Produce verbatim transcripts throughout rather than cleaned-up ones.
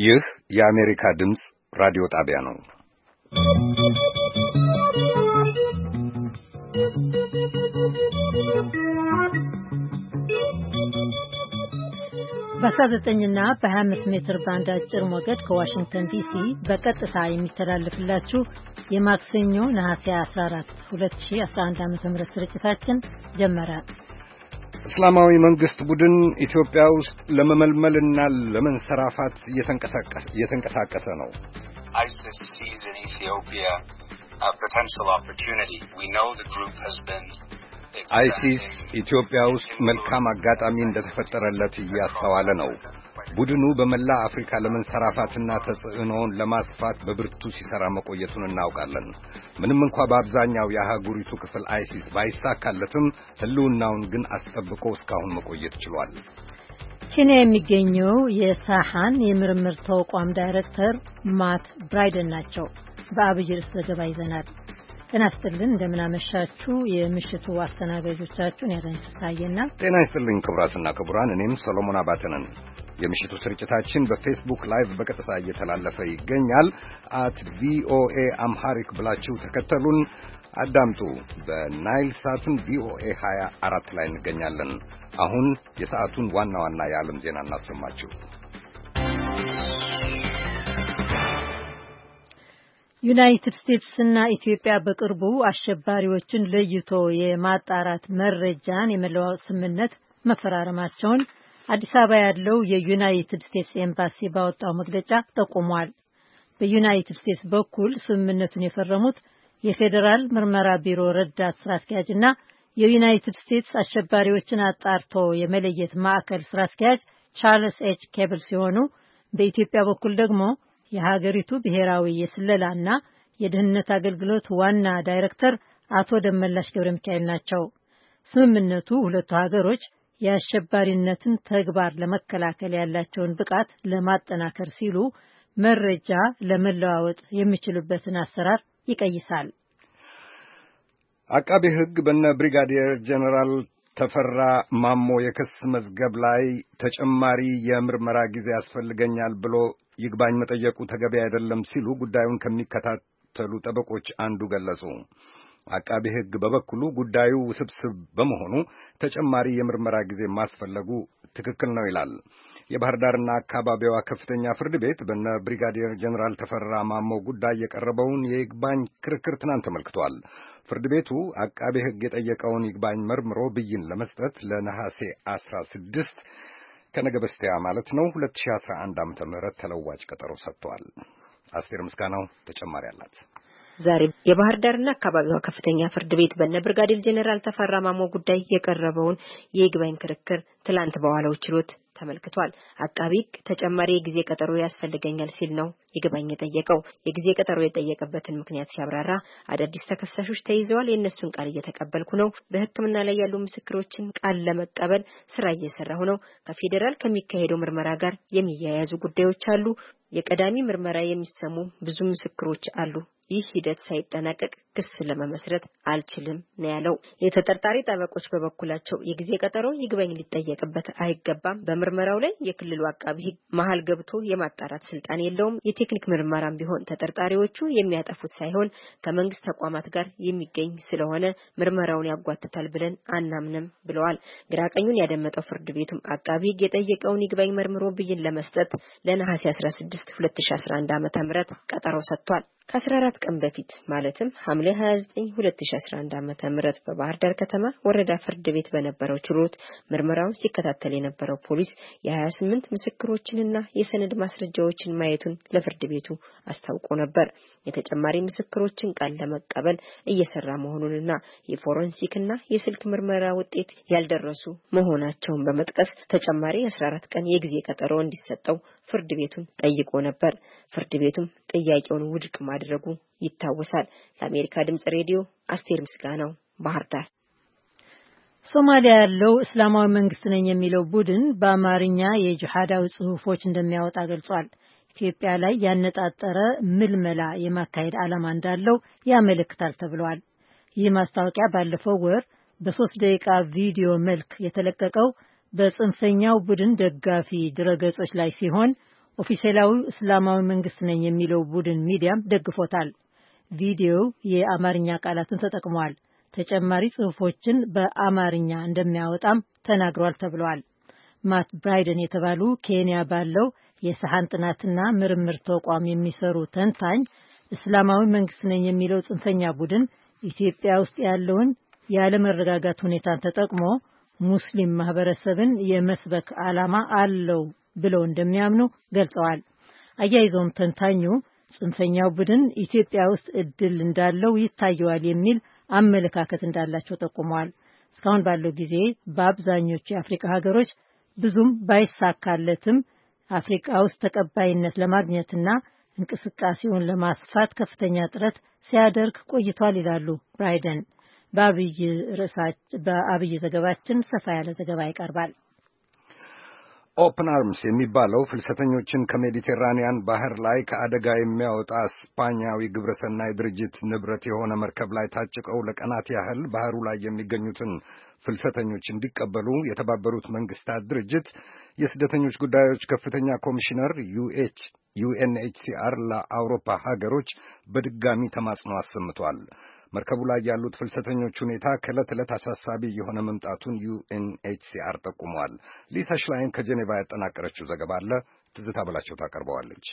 ይህ የአሜሪካ ድምፅ ራዲዮ ጣቢያ ነው። በአስራ ዘጠኝ እና በሀያ አምስት ሜትር ባንድ አጭር ሞገድ ከዋሽንግተን ዲሲ በቀጥታ የሚተላለፍላችሁ የማክሰኞ ነሐሴ አስራ አራት ሁለት ሺህ አስራ አንድ ዓ.ም ስርጭታችን ጀመረ። እስላማዊ መንግስት ቡድን ኢትዮጵያ ውስጥ ለመመልመልና ለመንሰራፋት እየተንቀሳቀሰ ነው። ISIS sees in Ethiopia a potential opportunity. We know the group has been አይሲስ ኢትዮጵያ ውስጥ መልካም አጋጣሚ እንደተፈጠረለት እያስተዋለ ነው። ቡድኑ በመላ አፍሪካ ለመንሰራፋትና ተጽዕኖውን ለማስፋት በብርቱ ሲሰራ መቆየቱን እናውቃለን። ምንም እንኳን በአብዛኛው የአህጉሪቱ ክፍል አይሲስ ባይሳካለትም ህልውናውን ግን አስጠብቆ እስካሁን መቆየት ችሏል። ኬንያ የሚገኘው የሳሃን የምርምር ተቋም ዳይሬክተር ማት ብራይደን ናቸው። በአብይ ርዕስ ዘገባ ይዘናል። ጤና ይስጥልን፣ እንደምን አመሻችሁ። የምሽቱ አስተናጋጆቻችሁን ያዳኝ ፍስሐዬና ጤና ይስጥልኝ ክቡራትና ክቡራን፣ እኔም ሰሎሞን አባተ ነን። የምሽቱ ስርጭታችን በፌስቡክ ላይቭ በቀጥታ እየተላለፈ ይገኛል። አት ቪኦኤ አምሃሪክ ብላችሁ ተከተሉን አዳምጡ። በናይል ሳትም ቪኦኤ ሀያ አራት ላይ እንገኛለን። አሁን የሰዓቱን ዋና ዋና የዓለም ዜና እናሰማችሁ። ዩናይትድ ስቴትስ እና ኢትዮጵያ በቅርቡ አሸባሪዎችን ለይቶ የማጣራት መረጃን የመለዋወጥ ስምምነት መፈራረማቸውን አዲስ አበባ ያለው የዩናይትድ ስቴትስ ኤምባሲ ባወጣው መግለጫ ጠቁሟል። በዩናይትድ ስቴትስ በኩል ስምምነቱን የፈረሙት የፌዴራል ምርመራ ቢሮ ረዳት ስራ አስኪያጅና የዩናይትድ ስቴትስ አሸባሪዎችን አጣርቶ የመለየት ማዕከል ስራ አስኪያጅ ቻርልስ ኤች ኬብል ሲሆኑ በኢትዮጵያ በኩል ደግሞ የሀገሪቱ ብሔራዊ የስለላና የደህንነት አገልግሎት ዋና ዳይሬክተር አቶ ደመላሽ ገብረ ሚካኤል ናቸው። ስምምነቱ ሁለቱ ሀገሮች የአሸባሪነትን ተግባር ለመከላከል ያላቸውን ብቃት ለማጠናከር ሲሉ መረጃ ለመለዋወጥ የሚችሉበትን አሰራር ይቀይሳል። አቃቤ ሕግ በነ ብሪጋዲየር ጀነራል ተፈራ ማሞ የክስ መዝገብ ላይ ተጨማሪ የምርመራ ጊዜ ያስፈልገኛል ብሎ ይግባኝ መጠየቁ ተገቢ አይደለም ሲሉ ጉዳዩን ከሚከታተሉ ጠበቆች አንዱ ገለጹ። አቃቤ ሕግ በበኩሉ ጉዳዩ ውስብስብ በመሆኑ ተጨማሪ የምርመራ ጊዜ ማስፈለጉ ትክክል ነው ይላል። የባህር ዳርና አካባቢዋ ከፍተኛ ፍርድ ቤት በነ ብሪጋዲየር ጀነራል ተፈራ ማሞ ጉዳይ የቀረበውን የይግባኝ ክርክር ትናንት ተመልክቷል። ፍርድ ቤቱ አቃቤ ሕግ የጠየቀውን ይግባኝ መርምሮ ብይን ለመስጠት ለነሐሴ አስራ ስድስት ከነገ በስቲያ ማለት ነው ሁለት ሺህ አስራ አንድ ዓመተ ምህረት ተለዋጭ ቀጠሮ ሰጥቷል። አስቴር ምስጋናው ተጨማሪ አላት። ዛሬ የባህር ዳርና አካባቢዋ ከፍተኛ ፍርድ ቤት በነ ብርጋዴር ጀነራል ተፈራ ማሞ ጉዳይ የቀረበውን የይግባኝ ክርክር ትላንት በዋለው ችሎት ተመልክቷል። አቃቤ ሕግ ተጨማሪ የጊዜ ቀጠሮ ያስፈልገኛል ሲል ነው ይግባኝ የጠየቀው። የጊዜ ቀጠሮ የጠየቀበትን ምክንያት ሲያብራራ አዳዲስ ተከሳሾች ተይዘዋል፣ የእነሱን ቃል እየተቀበልኩ ነው፣ በሕክምና ላይ ያሉ ምስክሮችን ቃል ለመቀበል ስራ እየሰራሁ ነው፣ ከፌዴራል ከሚካሄደው ምርመራ ጋር የሚያያዙ ጉዳዮች አሉ፣ የቀዳሚ ምርመራ የሚሰሙ ብዙ ምስክሮች አሉ፣ ይህ ሂደት ሳይጠናቀቅ ክስ ለመመስረት አልችልም ነው ያለው። የተጠርጣሪ ጠበቆች በበኩላቸው የጊዜ ቀጠሮ ይግባኝ ሊጠየቅበት አይገባም፣ በምርመራው ላይ የክልሉ አቃቤ ሕግ መሀል ገብቶ የማጣራት ስልጣን የለውም፣ የቴክኒክ ምርመራም ቢሆን ተጠርጣሪዎቹ የሚያጠፉት ሳይሆን ከመንግስት ተቋማት ጋር የሚገኝ ስለሆነ ምርመራውን ያጓትታል ብለን አናምንም ብለዋል። ግራቀኙን ያደመጠው ፍርድ ቤቱም አቃቤ ሕግ የጠየቀውን ይግባኝ መርምሮ ብይን ለመስጠት ለነሐሴ አስራ ስድስት ሁለት ሺህ አስራ አንድ ዓመተ ምህረት ቀጠሮ ሰጥቷል። ከአስራ አራት ቀን በፊት ማለትም ሐምሌ ሀያ ዘጠኝ ሁለት ሺህ አስራ አንድ ዓመተ ምህረት በባህር ዳር ከተማ ወረዳ ፍርድ ቤት በነበረው ችሎት ምርመራውን ሲከታተል የነበረው ፖሊስ የሀያ ስምንት ምስክሮችንና የሰነድ ማስረጃዎችን ማየቱን ለፍርድ ቤቱ አስታውቆ ነበር። የተጨማሪ ምስክሮችን ቃል ለመቀበል እየሰራ መሆኑንና የፎረንሲክና የስልክ ምርመራ ውጤት ያልደረሱ መሆናቸውን በመጥቀስ ተጨማሪ አስራ አራት ቀን የጊዜ ቀጠሮ እንዲሰጠው ፍርድ ቤቱን ጠይቆ ነበር። ፍርድ ቤቱም ጥያቄውን ውድቅ ማድረጉ ይታወሳል። ለአሜሪካ ድምጽ ሬዲዮ አስቴር ምስጋናው ባህር ዳር። ሶማሊያ ያለው እስላማዊ መንግስት ነኝ የሚለው ቡድን በአማርኛ የጂሃዳዊ ጽሑፎች እንደሚያወጣ ገልጿል። ኢትዮጵያ ላይ ያነጣጠረ ምልመላ የማካሄድ ዓላማ እንዳለው ያመለክታል ተብሏል። ይህ ማስታወቂያ ባለፈው ወር በሶስት ደቂቃ ቪዲዮ መልክ የተለቀቀው በጽንፈኛው ቡድን ደጋፊ ድረገጾች ላይ ሲሆን ኦፊሴላዊ እስላማዊ መንግስት ነኝ የሚለው ቡድን ሚዲያም ደግፎታል። ቪዲዮው የአማርኛ ቃላትን ተጠቅሟል። ተጨማሪ ጽሑፎችን በአማርኛ እንደሚያወጣም ተናግሯል ተብሏል። ማት ብራይደን የተባሉ ኬንያ ባለው የሰሃን ጥናትና ምርምር ተቋም የሚሰሩ ተንታኝ እስላማዊ መንግስት ነኝ የሚለው ጽንፈኛ ቡድን ኢትዮጵያ ውስጥ ያለውን ያለመረጋጋት ሁኔታን ተጠቅሞ ሙስሊም ማህበረሰብን የመስበክ ዓላማ አለው ብለው እንደሚያምኑ ገልጸዋል። አያይዘውም ተንታኙ ጽንፈኛው ቡድን ኢትዮጵያ ውስጥ እድል እንዳለው ይታየዋል የሚል አመለካከት እንዳላቸው ጠቁመዋል። እስካሁን ባለው ጊዜ በአብዛኞቹ የአፍሪካ ሀገሮች ብዙም ባይሳካለትም አፍሪካ ውስጥ ተቀባይነት ለማግኘትና እንቅስቃሴውን ለማስፋት ከፍተኛ ጥረት ሲያደርግ ቆይቷል ይላሉ ብራይደን። በአብይ ርዕሳችን በአብይ ዘገባችን ሰፋ ያለ ዘገባ ይቀርባል። ኦፕን አርምስ የሚባለው ፍልሰተኞችን ከሜዲቴራኒያን ባህር ላይ ከአደጋ የሚያወጣ ስፓኛዊ ግብረሰናይ ድርጅት ንብረት የሆነ መርከብ ላይ ታጭቀው ለቀናት ያህል ባህሩ ላይ የሚገኙትን ፍልሰተኞች እንዲቀበሉ የተባበሩት መንግስታት ድርጅት የስደተኞች ጉዳዮች ከፍተኛ ኮሚሽነር ዩኤንኤችሲአር ለአውሮፓ ሀገሮች በድጋሚ ተማጽኖ አሰምቷል። መርከቡ ላይ ያሉት ፍልሰተኞች ሁኔታ ከዕለት ዕለት አሳሳቢ የሆነ መምጣቱን ዩኤንኤችሲአር ጠቁሟል። ሊሳ ሽላይን ከጄኔቫ ያጠናቀረችው ዘገባ አለ። ትዝታ በላቸው ታቀርበዋለች።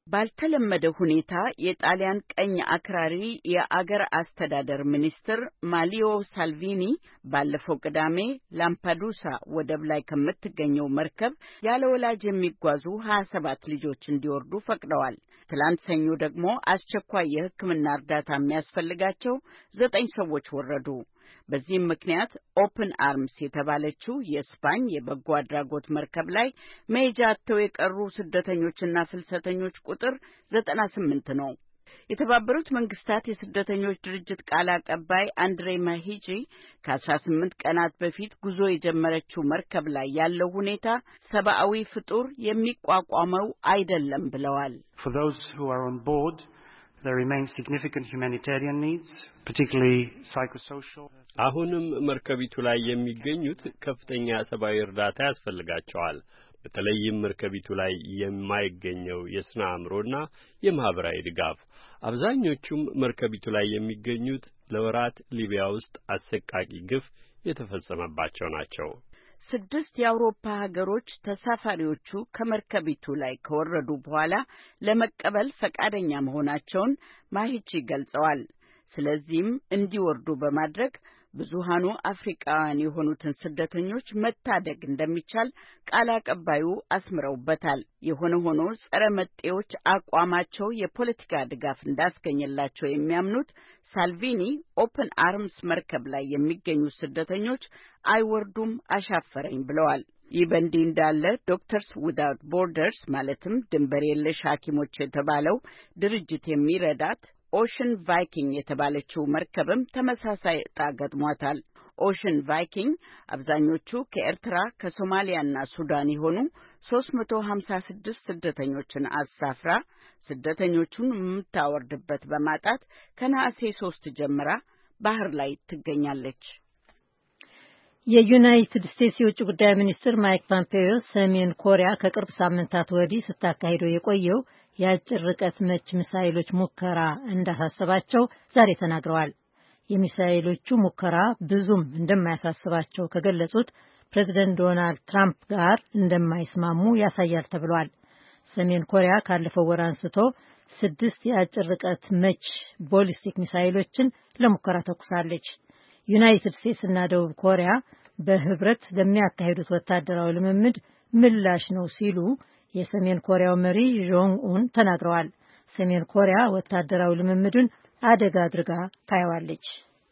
ባልተለመደ ሁኔታ የጣሊያን ቀኝ አክራሪ የአገር አስተዳደር ሚኒስትር ማሊዮ ሳልቪኒ ባለፈው ቅዳሜ ላምፓዱሳ ወደብ ላይ ከምትገኘው መርከብ ያለ ወላጅ የሚጓዙ ሀያ ሰባት ልጆች እንዲወርዱ ፈቅደዋል። ትላንት ሰኞ ደግሞ አስቸኳይ የሕክምና እርዳታ የሚያስፈልጋቸው ዘጠኝ ሰዎች ወረዱ። በዚህም ምክንያት ኦፕን አርምስ የተባለችው የስፓኝ የበጎ አድራጎት መርከብ ላይ መሄጃ አጥተው የቀሩ ስደተኞችና ፍልሰተኞች ቁጥር ዘጠና ስምንት ነው። የተባበሩት መንግስታት የስደተኞች ድርጅት ቃል አቀባይ አንድሬ ማሂጂ ከአስራ ስምንት ቀናት በፊት ጉዞ የጀመረችው መርከብ ላይ ያለው ሁኔታ ሰብአዊ ፍጡር የሚቋቋመው አይደለም ብለዋል። For those who are on board, there remain significant humanitarian needs, particularly psychosocial. አሁንም መርከቢቱ ላይ የሚገኙት ከፍተኛ ሰብአዊ እርዳታ ያስፈልጋቸዋል። በተለይም መርከቢቱ ላይ የማይገኘው የስነ አእምሮና የማህበራዊ ድጋፍ። አብዛኞቹም መርከቢቱ ላይ የሚገኙት ለወራት ሊቢያ ውስጥ አሰቃቂ ግፍ የተፈጸመባቸው ናቸው። ስድስት የአውሮፓ ሀገሮች ተሳፋሪዎቹ ከመርከቢቱ ላይ ከወረዱ በኋላ ለመቀበል ፈቃደኛ መሆናቸውን ማሂቺ ገልጸዋል። ስለዚህም እንዲወርዱ በማድረግ ብዙሃኑ አፍሪካውያን የሆኑትን ስደተኞች መታደግ እንደሚቻል ቃል አቀባዩ አስምረውበታል። የሆነ ሆኖ ጸረ መጤዎች አቋማቸው የፖለቲካ ድጋፍ እንዳስገኘላቸው የሚያምኑት ሳልቪኒ ኦፕን አርምስ መርከብ ላይ የሚገኙ ስደተኞች አይወርዱም፣ አሻፈረኝ ብለዋል። ይህ በእንዲህ እንዳለ ዶክተርስ ዊዛውት ቦርደርስ ማለትም ድንበር የለሽ ሐኪሞች የተባለው ድርጅት የሚረዳት ኦሽን ቫይኪንግ የተባለችው መርከብም ተመሳሳይ ዕጣ ገጥሟታል። ኦሽን ቫይኪንግ አብዛኞቹ ከኤርትራ ከሶማሊያና ሱዳን የሆኑ ሶስት መቶ ሀምሳ ስድስት ስደተኞችን አሳፍራ ስደተኞቹን የምታወርድበት በማጣት ከነሐሴ ሶስት ጀምራ ባህር ላይ ትገኛለች። የዩናይትድ ስቴትስ የውጭ ጉዳይ ሚኒስትር ማይክ ፖምፔዮ ሰሜን ኮሪያ ከቅርብ ሳምንታት ወዲህ ስታካሂደው የቆየው የአጭር ርቀት መች ሚሳይሎች ሙከራ እንዳሳሰባቸው ዛሬ ተናግረዋል። የሚሳይሎቹ ሙከራ ብዙም እንደማያሳስባቸው ከገለጹት ፕሬዚደንት ዶናልድ ትራምፕ ጋር እንደማይስማሙ ያሳያል ተብሏል። ሰሜን ኮሪያ ካለፈው ወር አንስቶ ስድስት የአጭር ርቀት መች ቦሊስቲክ ሚሳይሎችን ለሙከራ ተኩሳለች። ዩናይትድ ስቴትስ እና ደቡብ ኮሪያ በህብረት ለሚያካሂዱት ወታደራዊ ልምምድ ምላሽ ነው ሲሉ የሰሜን ኮሪያው መሪ ጆንግ ኡን ተናግረዋል። ሰሜን ኮሪያ ወታደራዊ ልምምዱን አደጋ አድርጋ ታየዋለች።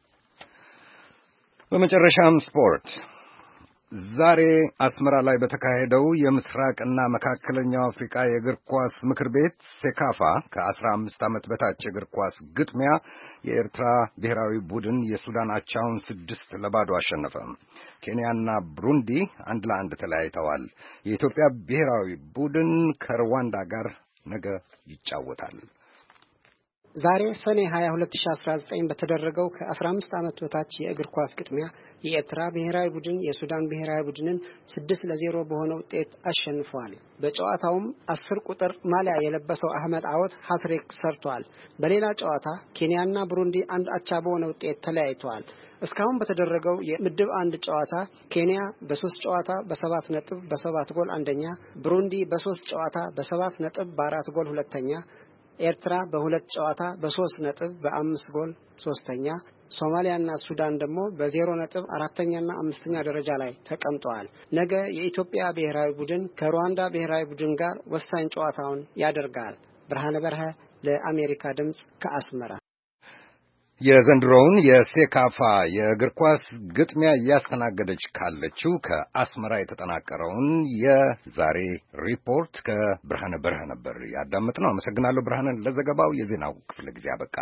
በመጨረሻም ስፖርት። ዛሬ አስመራ ላይ በተካሄደው የምስራቅና መካከለኛው አፍሪካ የእግር ኳስ ምክር ቤት ሴካፋ ከአስራ አምስት ዓመት በታች የእግር ኳስ ግጥሚያ የኤርትራ ብሔራዊ ቡድን የሱዳን አቻውን ስድስት ለባዶ አሸነፈ። ኬንያና ብሩንዲ አንድ ለአንድ ተለያይተዋል። የኢትዮጵያ ብሔራዊ ቡድን ከሩዋንዳ ጋር ነገ ይጫወታል። ዛሬ ሰኔ ሃያ ሁለት ሺህ አስራ ዘጠኝ በተደረገው ከ15 ዓመት በታች የእግር ኳስ ግጥሚያ የኤርትራ ብሔራዊ ቡድን የሱዳን ብሔራዊ ቡድንን ስድስት ለዜሮ በሆነ ውጤት አሸንፏል። በጨዋታውም አስር ቁጥር ማሊያ የለበሰው አህመድ አወት ሃትሪክ ሰርቷል። በሌላ ጨዋታ ኬንያና ብሩንዲ አንድ አቻ በሆነ ውጤት ተለያይተዋል። እስካሁን በተደረገው የምድብ አንድ ጨዋታ ኬንያ በሶስት ጨዋታ በሰባት ነጥብ በሰባት ጎል አንደኛ፣ ብሩንዲ በሶስት ጨዋታ በሰባት ነጥብ በአራት ጎል ሁለተኛ፣ ኤርትራ በሁለት ጨዋታ በሶስት ነጥብ በአምስት ጎል ሶስተኛ፣ ሶማሊያና ሱዳን ደግሞ በዜሮ ነጥብ አራተኛና አምስተኛ ደረጃ ላይ ተቀምጠዋል። ነገ የኢትዮጵያ ብሔራዊ ቡድን ከሩዋንዳ ብሔራዊ ቡድን ጋር ወሳኝ ጨዋታውን ያደርጋል። ብርሃነ በርሀ ለአሜሪካ ድምጽ ከአስመራ። የዘንድሮውን የሴካፋ የእግር ኳስ ግጥሚያ እያስተናገደች ካለችው ከአስመራ የተጠናቀረውን የዛሬ ሪፖርት ከብርሃነ በርሀ ነበር ያዳመጥነው። አመሰግናለሁ ብርሃንን ለዘገባው። የዜናው ክፍለ ጊዜ አበቃ።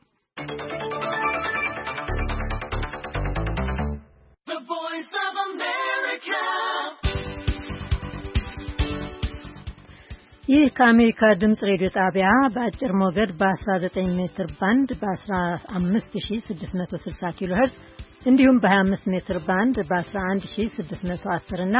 ይህ ከአሜሪካ ድምጽ ሬዲዮ ጣቢያ በአጭር ሞገድ በ19 ሜትር ባንድ በ15660 ኪሎ ሄርዝ እንዲሁም በ25 ሜትር ባንድ በ11610 እና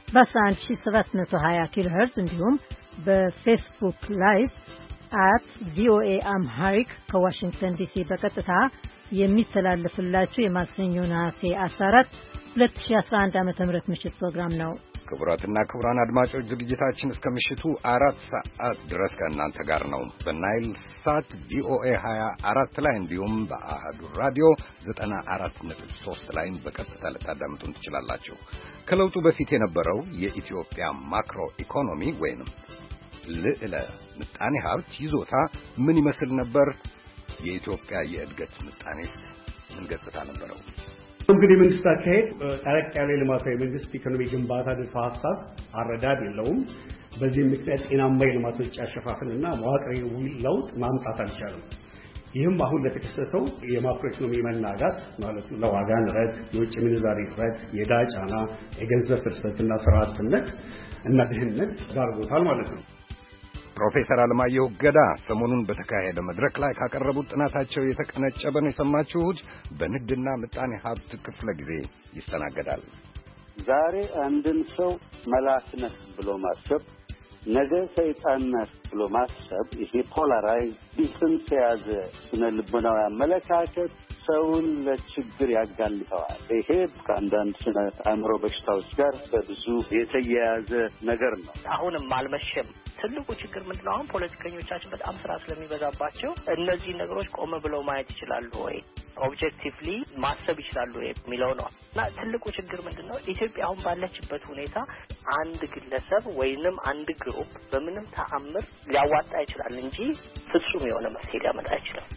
በ11720 ኪሎ ሄርዝ እንዲሁም በፌስቡክ ላይቭ አት ቪኦኤ አምሃሪክ ከዋሽንግተን ዲሲ በቀጥታ የሚተላለፍላችሁ የማክሰኞ ነሐሴ አስራ አራት ሁለት ሺህ አስራ አንድ ዓመተ ምህረት ምሽት ፕሮግራም ነው። ክቡራትና ክቡራን አድማጮች ዝግጅታችን እስከ ምሽቱ አራት ሰዓት ድረስ ከእናንተ ጋር ነው። በናይል ሳት ቪኦኤ ሀያ አራት ላይ እንዲሁም በአሃዱ ራዲዮ ዘጠና አራት ነጥብ ሶስት ላይ በቀጥታ ልታዳምጡን ትችላላችሁ። ከለውጡ በፊት የነበረው የኢትዮጵያ ማክሮ ኢኮኖሚ ወይንም ልዕለ ምጣኔ ሀብት ይዞታ ምን ይመስል ነበር? የኢትዮጵያ የእድገት ምጣኔስ ምን ገጽታ ነበረው? እንግዲህ መንግስት አካሄድ ጠረቅ ያለ ልማታዊ መንግስት ኢኮኖሚ ግንባታ ንድፈ ሀሳብ አረዳድ የለውም። በዚህ ምክንያት ጤናማ የልማቶች አሸፋፍንና መዋቅራዊ ለውጥ ማምጣት አልቻለም። ይህም አሁን ለተከሰተው የማክሮ ኢኮኖሚ መናጋት ማለት ነው ለዋጋ ንረት፣ የውጭ ምንዛሪ እጥረት፣ የዕዳ ጫና፣ የገንዘብ ፍልሰትና ስራ አጥነት እና ድህነት ዳርጎታል ማለት ነው። ፕሮፌሰር አለማየሁ ገዳ ሰሞኑን በተካሄደ መድረክ ላይ ካቀረቡት ጥናታቸው የተቀነጨበ ነው የሰማችሁት። በንግድና ምጣኔ ሀብት ክፍለ ጊዜ ይስተናገዳል። ዛሬ አንድን ሰው መልአክ ነህ ብሎ ማሰብ፣ ነገ ሰይጣን ነህ ብሎ ማሰብ፣ ይሄ ፖላራይዝ ዲፍረንስ የያዘ ስነ ልቦናዊ አመለካከት ሰውን ለችግር ያጋልጠዋል። ይሄ ከአንዳንድ ስነ አእምሮ በሽታዎች ጋር በብዙ የተያያዘ ነገር ነው። አሁንም አልመሸም። ትልቁ ችግር ምንድነው? አሁን ፖለቲከኞቻችን በጣም ስራ ስለሚበዛባቸው እነዚህ ነገሮች ቆም ብለው ማየት ይችላሉ ወይ፣ ኦብጀክቲቭሊ ማሰብ ይችላሉ ወይ የሚለው ነው። እና ትልቁ ችግር ምንድነው? ኢትዮጵያ አሁን ባለችበት ሁኔታ አንድ ግለሰብ ወይንም አንድ ግሩፕ በምንም ተአምር ሊያዋጣ ይችላል እንጂ ፍጹም የሆነ መፍትሄ ሊያመጣ አይችልም።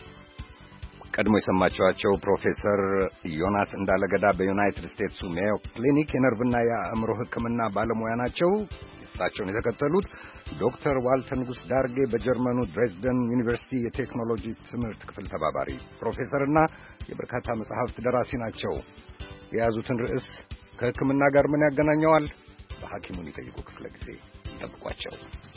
ቀድሞ የሰማችኋቸው ፕሮፌሰር ዮናስ እንዳለገዳ በዩናይትድ ስቴትስ ሜዮ ክሊኒክ የነርቭና የአእምሮ ሕክምና ባለሙያ ናቸው። እሳቸውን የተከተሉት ዶክተር ዋልተ ንጉስ ዳርጌ በጀርመኑ ድሬዝደን ዩኒቨርሲቲ የቴክኖሎጂ ትምህርት ክፍል ተባባሪ ፕሮፌሰርና የበርካታ መጽሐፍት ደራሲ ናቸው። የያዙትን ርዕስ ከሕክምና ጋር ምን ያገናኘዋል? በሐኪሙን ይጠይቁ ክፍለ ጊዜ ይጠብቋቸው።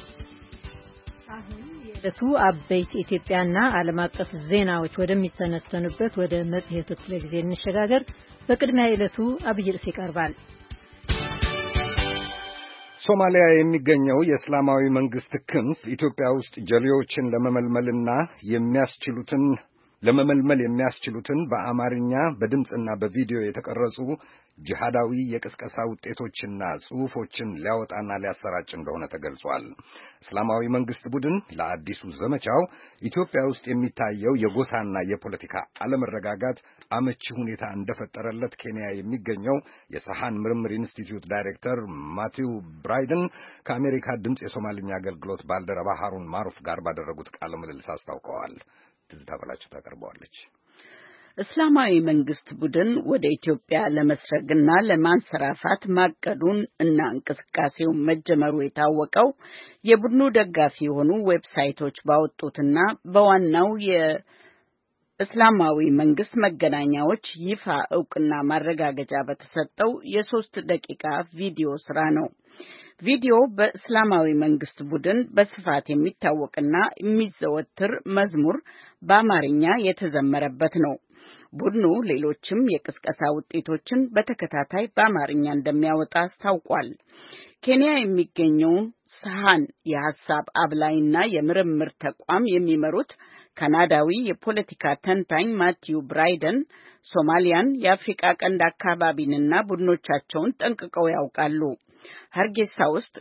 አሁን የዕለቱ አበይት ኢትዮጵያና ዓለም አቀፍ ዜናዎች ወደሚተነተኑበት ወደ መጽሔቱ ክፍለ ጊዜ እንሸጋገር። በቅድሚያ የዕለቱ አብይ ርዕስ ይቀርባል። ሶማሊያ የሚገኘው የእስላማዊ መንግስት ክንፍ ኢትዮጵያ ውስጥ ጀሌዎችን ለመመልመልና የሚያስችሉትን ለመመልመል የሚያስችሉትን በአማርኛ በድምጽና በቪዲዮ የተቀረጹ ጂሃዳዊ የቅስቀሳ ውጤቶችና ጽሑፎችን ሊያወጣና ሊያሰራጭ እንደሆነ ተገልጿል። እስላማዊ መንግስት ቡድን ለአዲሱ ዘመቻው ኢትዮጵያ ውስጥ የሚታየው የጎሳና የፖለቲካ አለመረጋጋት አመቺ ሁኔታ እንደፈጠረለት ኬንያ የሚገኘው የሰሃን ምርምር ኢንስቲትዩት ዳይሬክተር ማቲው ብራይደን ከአሜሪካ ድምጽ የሶማልኛ አገልግሎት ባልደረባ ሃሩን ማሩፍ ጋር ባደረጉት ቃለ ምልልስ አስታውቀዋል። ትዝታ በላቸው ታቀርበዋለች። እስላማዊ መንግስት ቡድን ወደ ኢትዮጵያ ለመስረግና ለማንሰራፋት ማቀዱን እና እንቅስቃሴው መጀመሩ የታወቀው የቡድኑ ደጋፊ የሆኑ ዌብሳይቶች ባወጡትና በዋናው የእስላማዊ መንግስት መገናኛዎች ይፋ እውቅና ማረጋገጫ በተሰጠው የሶስት ደቂቃ ቪዲዮ ስራ ነው። ቪዲዮ በእስላማዊ መንግስት ቡድን በስፋት የሚታወቅና የሚዘወትር መዝሙር በአማርኛ የተዘመረበት ነው። ቡድኑ ሌሎችም የቅስቀሳ ውጤቶችን በተከታታይ በአማርኛ እንደሚያወጣ አስታውቋል። ኬንያ የሚገኘው ሰሃን የሐሳብ አብላይና የምርምር ተቋም የሚመሩት ካናዳዊ የፖለቲካ ተንታኝ ማቲው ብራይደን ሶማሊያን፣ የአፍሪካ ቀንድ አካባቢንና ቡድኖቻቸውን ጠንቅቀው ያውቃሉ። ሀርጌሳ ውስጥ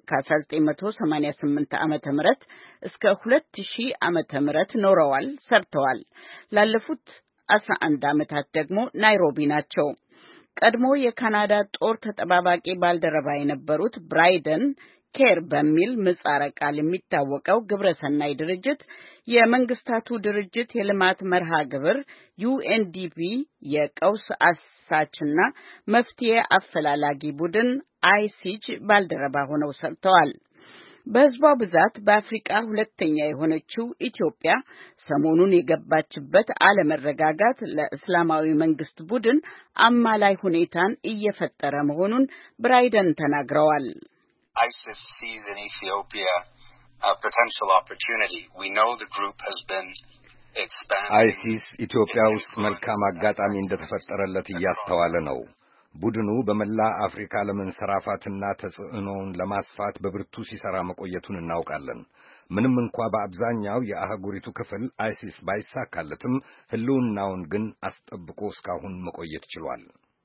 ከ1988 ዓመተ ምህረት እስከ ሁለት ሺህ ዓመተ ምህረት ኖረዋል፣ ሰርተዋል። ላለፉት አስራ አንድ ዓመታት ደግሞ ናይሮቢ ናቸው። ቀድሞ የካናዳ ጦር ተጠባባቂ ባልደረባ የነበሩት ብራይደን ኬር በሚል ምህጻረ ቃል የሚታወቀው ግብረሰናይ ድርጅት የመንግስታቱ ድርጅት የልማት መርሃ ግብር ዩኤንዲፒ የቀውስ አሳችና መፍትሄ አፈላላጊ ቡድን አይሲጅ ባልደረባ ሆነው ሰርተዋል። በህዝቧ ብዛት በአፍሪካ ሁለተኛ የሆነችው ኢትዮጵያ ሰሞኑን የገባችበት አለመረጋጋት ለእስላማዊ መንግስት ቡድን አማላይ ሁኔታን እየፈጠረ መሆኑን ብራይደን ተናግረዋል። ISIS sees in Ethiopia a potential opportunity. We know the group has been expanding. አይሲስ ኢትዮጵያ ውስጥ መልካም አጋጣሚ እንደተፈጠረለት እያስተዋለ ነው። ቡድኑ በመላ አፍሪካ ለመንሰራፋትና ተጽዕኖውን ለማስፋት በብርቱ ሲሰራ መቆየቱን እናውቃለን። ምንም እንኳ በአብዛኛው የአህጉሪቱ ክፍል አይሲስ ባይሳካለትም ህልውናውን ግን አስጠብቆ እስካሁን መቆየት ችሏል።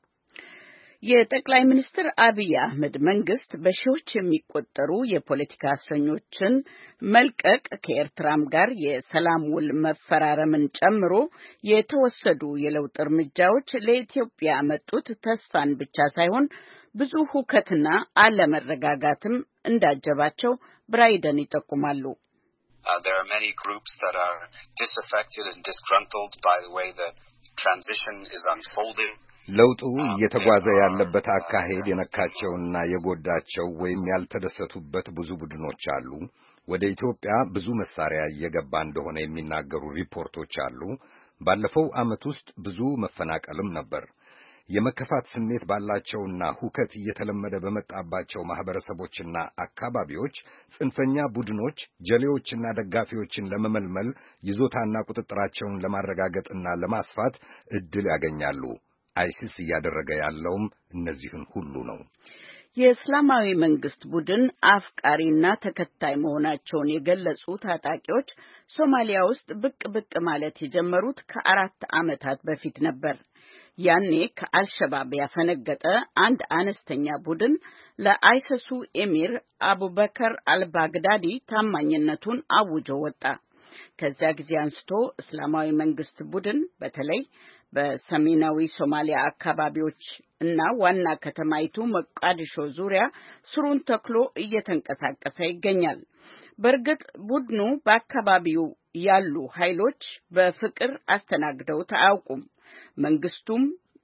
የጠቅላይ ሚኒስትር አብይ አህመድ መንግስት በሺዎች የሚቆጠሩ የፖለቲካ እስረኞችን መልቀቅ ከኤርትራም ጋር የሰላም ውል መፈራረምን ጨምሮ የተወሰዱ የለውጥ እርምጃዎች ለኢትዮጵያ ያመጡት ተስፋን ብቻ ሳይሆን ብዙ ሁከትና አለመረጋጋትም እንዳጀባቸው ብራይደን ይጠቁማሉ። Uh, there are many groups that are disaffected and disgruntled by the way the transition is unfolding. ለውጡ እየተጓዘ ያለበት አካሄድ የነካቸውና የጎዳቸው ወይም ያልተደሰቱበት ብዙ ቡድኖች አሉ። ወደ ኢትዮጵያ ብዙ መሳሪያ እየገባ እንደሆነ የሚናገሩ ሪፖርቶች አሉ። ባለፈው ዓመት ውስጥ ብዙ መፈናቀልም ነበር። የመከፋት ስሜት ባላቸውና ሁከት እየተለመደ በመጣባቸው ማህበረሰቦችና አካባቢዎች ጽንፈኛ ቡድኖች ጀሌዎችና ደጋፊዎችን ለመመልመል ይዞታና ቁጥጥራቸውን ለማረጋገጥና ለማስፋት እድል ያገኛሉ። አይሲስ እያደረገ ያለውም እነዚህን ሁሉ ነው። የእስላማዊ መንግስት ቡድን አፍቃሪና ተከታይ መሆናቸውን የገለጹ ታጣቂዎች ሶማሊያ ውስጥ ብቅ ብቅ ማለት የጀመሩት ከአራት ዓመታት በፊት ነበር። ያኔ ከአልሸባብ ያፈነገጠ አንድ አነስተኛ ቡድን ለአይሲሱ ኤሚር አቡበከር አልባግዳዲ ታማኝነቱን አውጆ ወጣ። ከዚያ ጊዜ አንስቶ እስላማዊ መንግስት ቡድን በተለይ በሰሜናዊ ሶማሊያ አካባቢዎች እና ዋና ከተማይቱ ሞቃዲሾ ዙሪያ ስሩን ተክሎ እየተንቀሳቀሰ ይገኛል። በእርግጥ ቡድኑ በአካባቢው ያሉ ኃይሎች በፍቅር አስተናግደው አያውቁም። መንግስቱም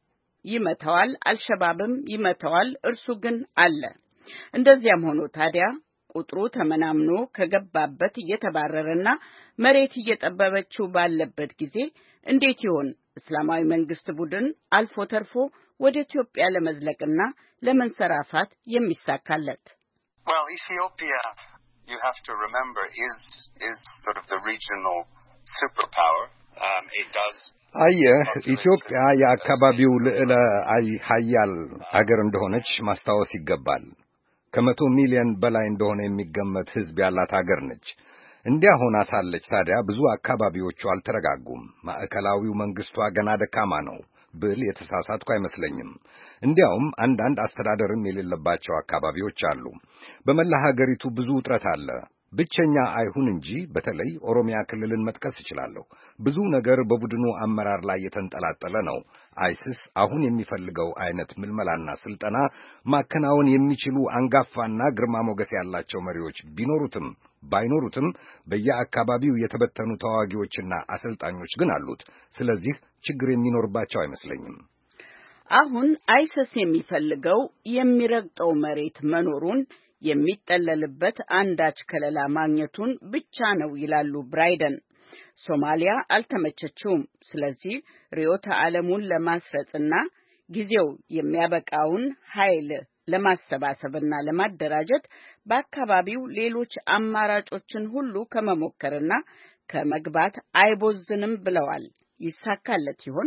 ይመታዋል፣ አልሸባብም ይመታዋል፣ እርሱ ግን አለ። እንደዚያም ሆኖ ታዲያ ቁጥሩ ተመናምኖ ከገባበት እየተባረረና መሬት እየጠበበችው ባለበት ጊዜ እንዴት ይሆን እስላማዊ መንግስት ቡድን አልፎ ተርፎ ወደ ኢትዮጵያ ለመዝለቅና ለመንሰራፋት የሚሳካለት? Well, Ethiopia, you have to remember, is is sort of the regional superpower. Um, it does. አየህ ኢትዮጵያ የአካባቢው ልዕለ ኃያል አገር እንደሆነች ማስታወስ ይገባል። ከመቶ ሚሊዮን በላይ እንደሆነ የሚገመት ህዝብ ያላት አገር ነች። እንዲያ ሆና ሳለች ታዲያ ብዙ አካባቢዎቹ አልተረጋጉም። ማዕከላዊው መንግስቷ ገና ደካማ ነው ብል የተሳሳትኩ አይመስለኝም። እንዲያውም አንዳንድ አስተዳደርም የሌለባቸው አካባቢዎች አሉ። በመላ ሀገሪቱ ብዙ ውጥረት አለ። ብቸኛ አይሁን እንጂ በተለይ ኦሮሚያ ክልልን መጥቀስ እችላለሁ። ብዙ ነገር በቡድኑ አመራር ላይ የተንጠላጠለ ነው። አይሲስ አሁን የሚፈልገው አይነት ምልመላና ስልጠና ማከናወን የሚችሉ አንጋፋና ግርማ ሞገስ ያላቸው መሪዎች ቢኖሩትም ባይኖሩትም በየአካባቢው የተበተኑ ተዋጊዎችና አሰልጣኞች ግን አሉት። ስለዚህ ችግር የሚኖርባቸው አይመስለኝም። አሁን አይሲስ የሚፈልገው የሚረግጠው መሬት መኖሩን የሚጠለልበት አንዳች ከለላ ማግኘቱን ብቻ ነው ይላሉ ብራይደን። ሶማሊያ አልተመቸችውም። ስለዚህ ርዕዮተ ዓለሙን ለማስረጽና ጊዜው የሚያበቃውን ኃይል ለማሰባሰብና ለማደራጀት በአካባቢው ሌሎች አማራጮችን ሁሉ ከመሞከርና ከመግባት አይቦዝንም ብለዋል። ይሳካለት ይሆን?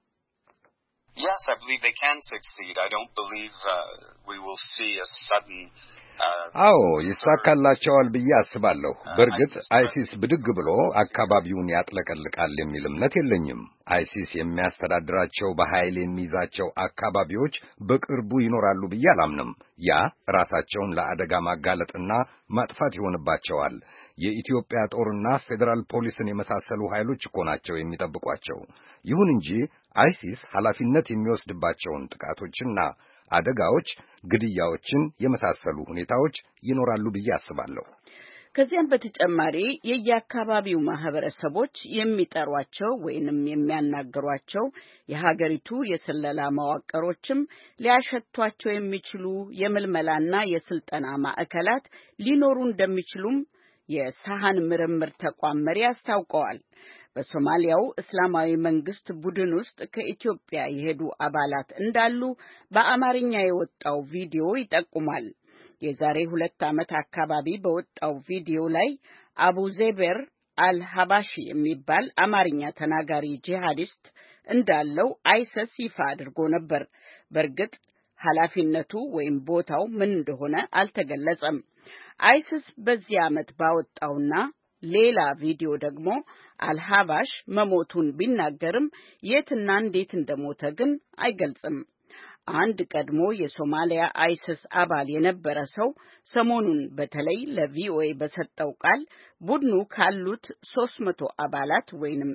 Yes, I believe they can succeed. I don't believe uh, we will see a sudden አዎ ይሳካላቸዋል ብዬ አስባለሁ። በእርግጥ አይሲስ ብድግ ብሎ አካባቢውን ያጥለቀልቃል የሚል እምነት የለኝም። አይሲስ የሚያስተዳድራቸው በኃይል የሚይዛቸው አካባቢዎች በቅርቡ ይኖራሉ ብዬ አላምንም። ያ ራሳቸውን ለአደጋ ማጋለጥና ማጥፋት ይሆንባቸዋል። የኢትዮጵያ ጦርና ፌዴራል ፖሊስን የመሳሰሉ ኃይሎች እኮ ናቸው የሚጠብቋቸው። ይሁን እንጂ አይሲስ ኃላፊነት የሚወስድባቸውን ጥቃቶችና አደጋዎች፣ ግድያዎችን የመሳሰሉ ሁኔታዎች ይኖራሉ ብዬ አስባለሁ። ከዚያም በተጨማሪ የየአካባቢው ማህበረሰቦች የሚጠሯቸው ወይንም የሚያናገሯቸው የሀገሪቱ የስለላ መዋቅሮችም ሊያሸቷቸው የሚችሉ የምልመላና የስልጠና ማዕከላት ሊኖሩ እንደሚችሉም የሳህን ምርምር ተቋም መሪ አስታውቀዋል። በሶማሊያው እስላማዊ መንግስት ቡድን ውስጥ ከኢትዮጵያ የሄዱ አባላት እንዳሉ በአማርኛ የወጣው ቪዲዮ ይጠቁማል። የዛሬ ሁለት ዓመት አካባቢ በወጣው ቪዲዮ ላይ አቡ ዜበር አልሐባሺ የሚባል አማርኛ ተናጋሪ ጂሃዲስት እንዳለው አይሲስ ይፋ አድርጎ ነበር። በእርግጥ ኃላፊነቱ ወይም ቦታው ምን እንደሆነ አልተገለጸም። አይሲስ በዚህ ዓመት ባወጣውና ሌላ ቪዲዮ ደግሞ አልሐባሽ መሞቱን ቢናገርም የትና እንዴት እንደሞተ ግን አይገልጽም። አንድ ቀድሞ የሶማሊያ አይሲስ አባል የነበረ ሰው ሰሞኑን በተለይ ለቪኦኤ በሰጠው ቃል ቡድኑ ካሉት ሶስት መቶ አባላት ወይንም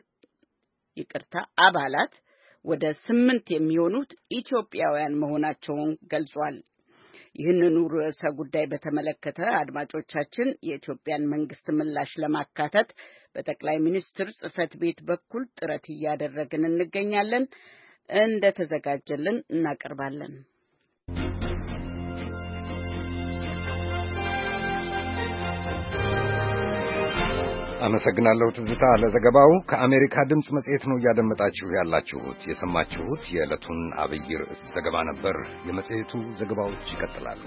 ይቅርታ አባላት ወደ ስምንት የሚሆኑት ኢትዮጵያውያን መሆናቸውን ገልጿል። ይህንኑ ርዕሰ ጉዳይ በተመለከተ አድማጮቻችን የኢትዮጵያን መንግስት ምላሽ ለማካተት በጠቅላይ ሚኒስትር ጽህፈት ቤት በኩል ጥረት እያደረግን እንገኛለን። እንደተዘጋጀልን እናቀርባለን። አመሰግናለሁ ትዝታ ለዘገባው። ከአሜሪካ ድምጽ መጽሔት ነው እያደመጣችሁ ያላችሁት። የሰማችሁት የዕለቱን አብይ ርዕስ ዘገባ ነበር። የመጽሔቱ ዘገባዎች ይቀጥላሉ።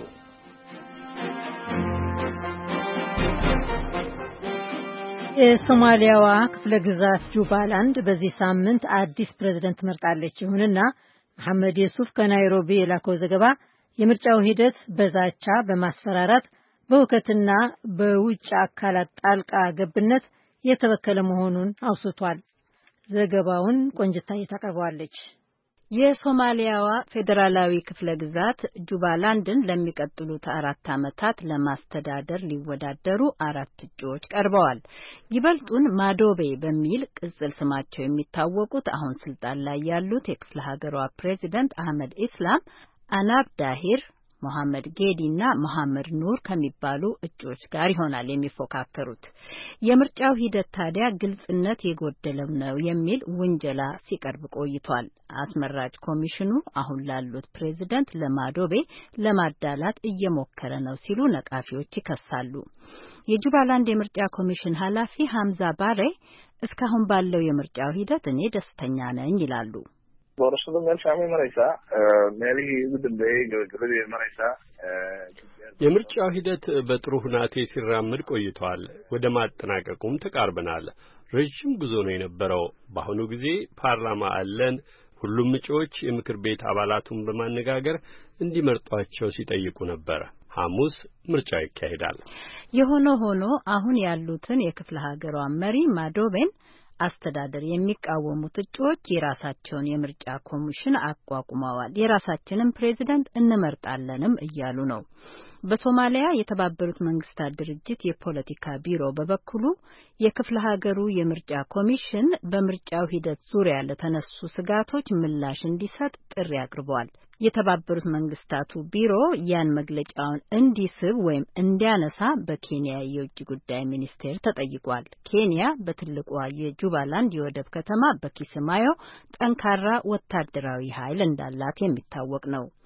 የሶማሊያዋ ክፍለ ግዛት ጁባላንድ በዚህ ሳምንት አዲስ ፕሬዝደንት መርጣለች። ይሁንና መሐመድ የሱፍ ከናይሮቢ የላከው ዘገባ የምርጫው ሂደት በዛቻ በማስፈራራት በውከትና በውጭ አካላት ጣልቃ ገብነት የተበከለ መሆኑን አውስቷል። ዘገባውን ቆንጅታ ታቀርባለች። የሶማሊያዋ ፌዴራላዊ ክፍለ ግዛት ጁባላንድን ለሚቀጥሉት አራት ዓመታት ለማስተዳደር ሊወዳደሩ አራት እጩዎች ቀርበዋል። ይበልጡን ማዶቤ በሚል ቅጽል ስማቸው የሚታወቁት አሁን ስልጣን ላይ ያሉት የክፍለ ሀገሯ ፕሬዚደንት አህመድ ኢስላም፣ አናብ ዳሂር፣ መሐመድ ጌዲና መሐመድ ኑር ከሚባሉ እጩዎች ጋር ይሆናል የሚፎካከሩት። የምርጫው ሂደት ታዲያ ግልጽነት የጎደለው ነው የሚል ውንጀላ ሲቀርብ ቆይቷል። አስመራጭ ኮሚሽኑ አሁን ላሉት ፕሬዚደንት ለማዶቤ ለማዳላት እየሞከረ ነው ሲሉ ነቃፊዎች ይከሳሉ። የጁባላንድ የምርጫ ኮሚሽን ኃላፊ ሐምዛ ባሬ እስካሁን ባለው የምርጫው ሂደት እኔ ደስተኛ ነኝ ይላሉ። doorashada meel fiican maraysa meelihii ugu dambeeyay gabagabadii maraysa የምርጫው ሂደት በጥሩ ሁናቴ ሲራመድ ቆይቷል። ወደ ማጠናቀቁም ተቃርበናል። ረጅም ጉዞ ነው የነበረው። በአሁኑ ጊዜ ፓርላማ አለን። ሁሉም እጩዎች የምክር ቤት አባላቱን በማነጋገር እንዲመርጧቸው ሲጠይቁ ነበር። ሐሙስ ምርጫው ይካሄዳል። የሆነ ሆኖ አሁን ያሉትን የክፍለ ሀገሯ መሪ ማዶቤን አስተዳደር የሚቃወሙት እጩዎች የራሳቸውን የምርጫ ኮሚሽን አቋቁመዋል። የራሳችንን ፕሬዝዳንት እንመርጣለንም እያሉ ነው። በሶማሊያ የተባበሩት መንግስታት ድርጅት የፖለቲካ ቢሮ በበኩሉ የክፍለ ሀገሩ የምርጫ ኮሚሽን በምርጫው ሂደት ዙሪያ ለተነሱ ስጋቶች ምላሽ እንዲሰጥ ጥሪ አቅርቧል። የተባበሩት መንግስታቱ ቢሮ ያን መግለጫውን እንዲስብ ወይም እንዲያነሳ በኬንያ የውጭ ጉዳይ ሚኒስቴር ተጠይቋል። ኬንያ በትልቋ የጁባላንድ የወደብ ከተማ በኪስማዮ ጠንካራ ወታደራዊ ኃይል እንዳላት የሚታወቅ ነው።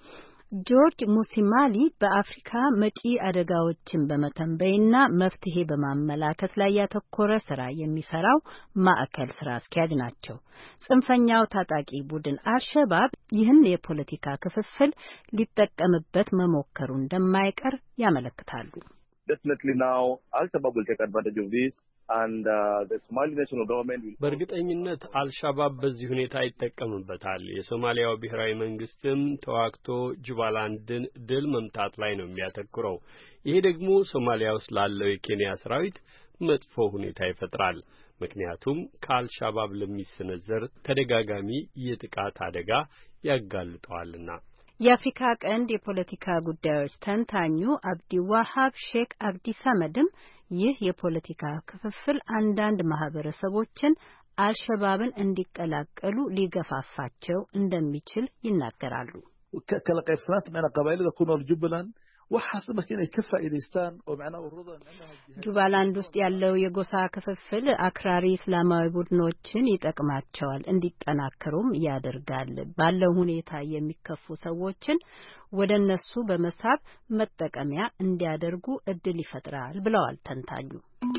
ጆርጅ ሙሲማሊ በአፍሪካ መጪ አደጋዎችን በመተንበይና መፍትሄ በማመላከት ላይ ያተኮረ ስራ የሚሰራው ማዕከል ስራ አስኪያጅ ናቸው። ጽንፈኛው ታጣቂ ቡድን አልሸባብ ይህን የፖለቲካ ክፍፍል ሊጠቀምበት መሞከሩ እንደማይቀር ያመለክታሉ። Definitely now Al-Shabaab will take advantage of this. And uh, the Somali national government will በእርግጠኝነት አልሻባብ በዚህ ሁኔታ ይጠቀምበታል። የሶማሊያው ብሔራዊ መንግስትም ተዋክቶ ጁባላንድን ድል መምታት ላይ ነው የሚያተኩረው። ይሄ ደግሞ ሶማሊያ ውስጥ ላለው የኬንያ ሰራዊት መጥፎ ሁኔታ ይፈጥራል። ምክንያቱም ከአልሻባብ ለሚሰነዘር ተደጋጋሚ የጥቃት አደጋ ያጋልጠዋልና። የአፍሪካ ቀንድ የፖለቲካ ጉዳዮች ተንታኙ አብዲ ዋሃብ ሼክ አብዲ ሰመድም ይህ የፖለቲካ ክፍፍል አንዳንድ ማህበረሰቦችን አልሸባብን እንዲቀላቀሉ ሊገፋፋቸው እንደሚችል ይናገራሉ። ከለቀይፍስናት ማና ቀባይል ኩኖር ጁባላንድ وحسب كده يكفى إيديستان ومعناه الرضا ጁባላንድ ውስጥ ያለው የጎሳ ክፍፍል አክራሪ እስላማዊ ቡድኖችን ይጠቅማቸዋል፣ እንዲጠናከሩም ያደርጋል። ባለው ሁኔታ የሚከፉ ሰዎችን ወደነሱ በመሳብ መጠቀሚያ እንዲያደርጉ እድል ይፈጥራል ብለዋል ተንታኙ።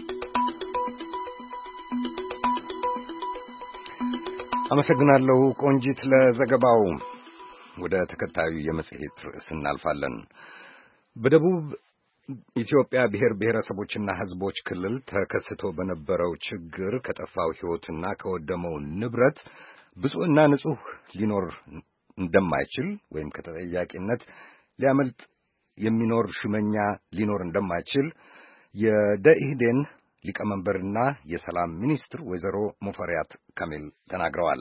አመሰግናለሁ ቆንጂት ለዘገባው። ወደ ተከታዩ የመጽሔት ርዕስ እናልፋለን። በደቡብ ኢትዮጵያ ብሔር ብሔረሰቦችና ሕዝቦች ክልል ተከስቶ በነበረው ችግር ከጠፋው ሕይወትና ከወደመው ንብረት ብፁዕና ንጹሕ ሊኖር እንደማይችል ወይም ከተጠያቂነት ሊያመልጥ የሚኖር ሽመኛ ሊኖር እንደማይችል የደኢህዴን ሊቀመንበርና የሰላም ሚኒስትር ወይዘሮ ሙፈሪያት ካሚል ተናግረዋል።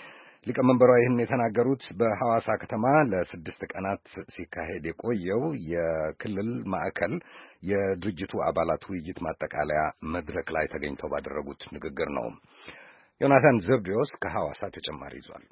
ሊቀመንበሯ ይህን የተናገሩት በሐዋሳ ከተማ ለስድስት ቀናት ሲካሄድ የቆየው የክልል ማዕከል የድርጅቱ አባላት ውይይት ማጠቃለያ መድረክ ላይ ተገኝተው ባደረጉት ንግግር ነው። ዮናታን ዘብዴዎስ ከሐዋሳ ተጨማሪ ይዟል።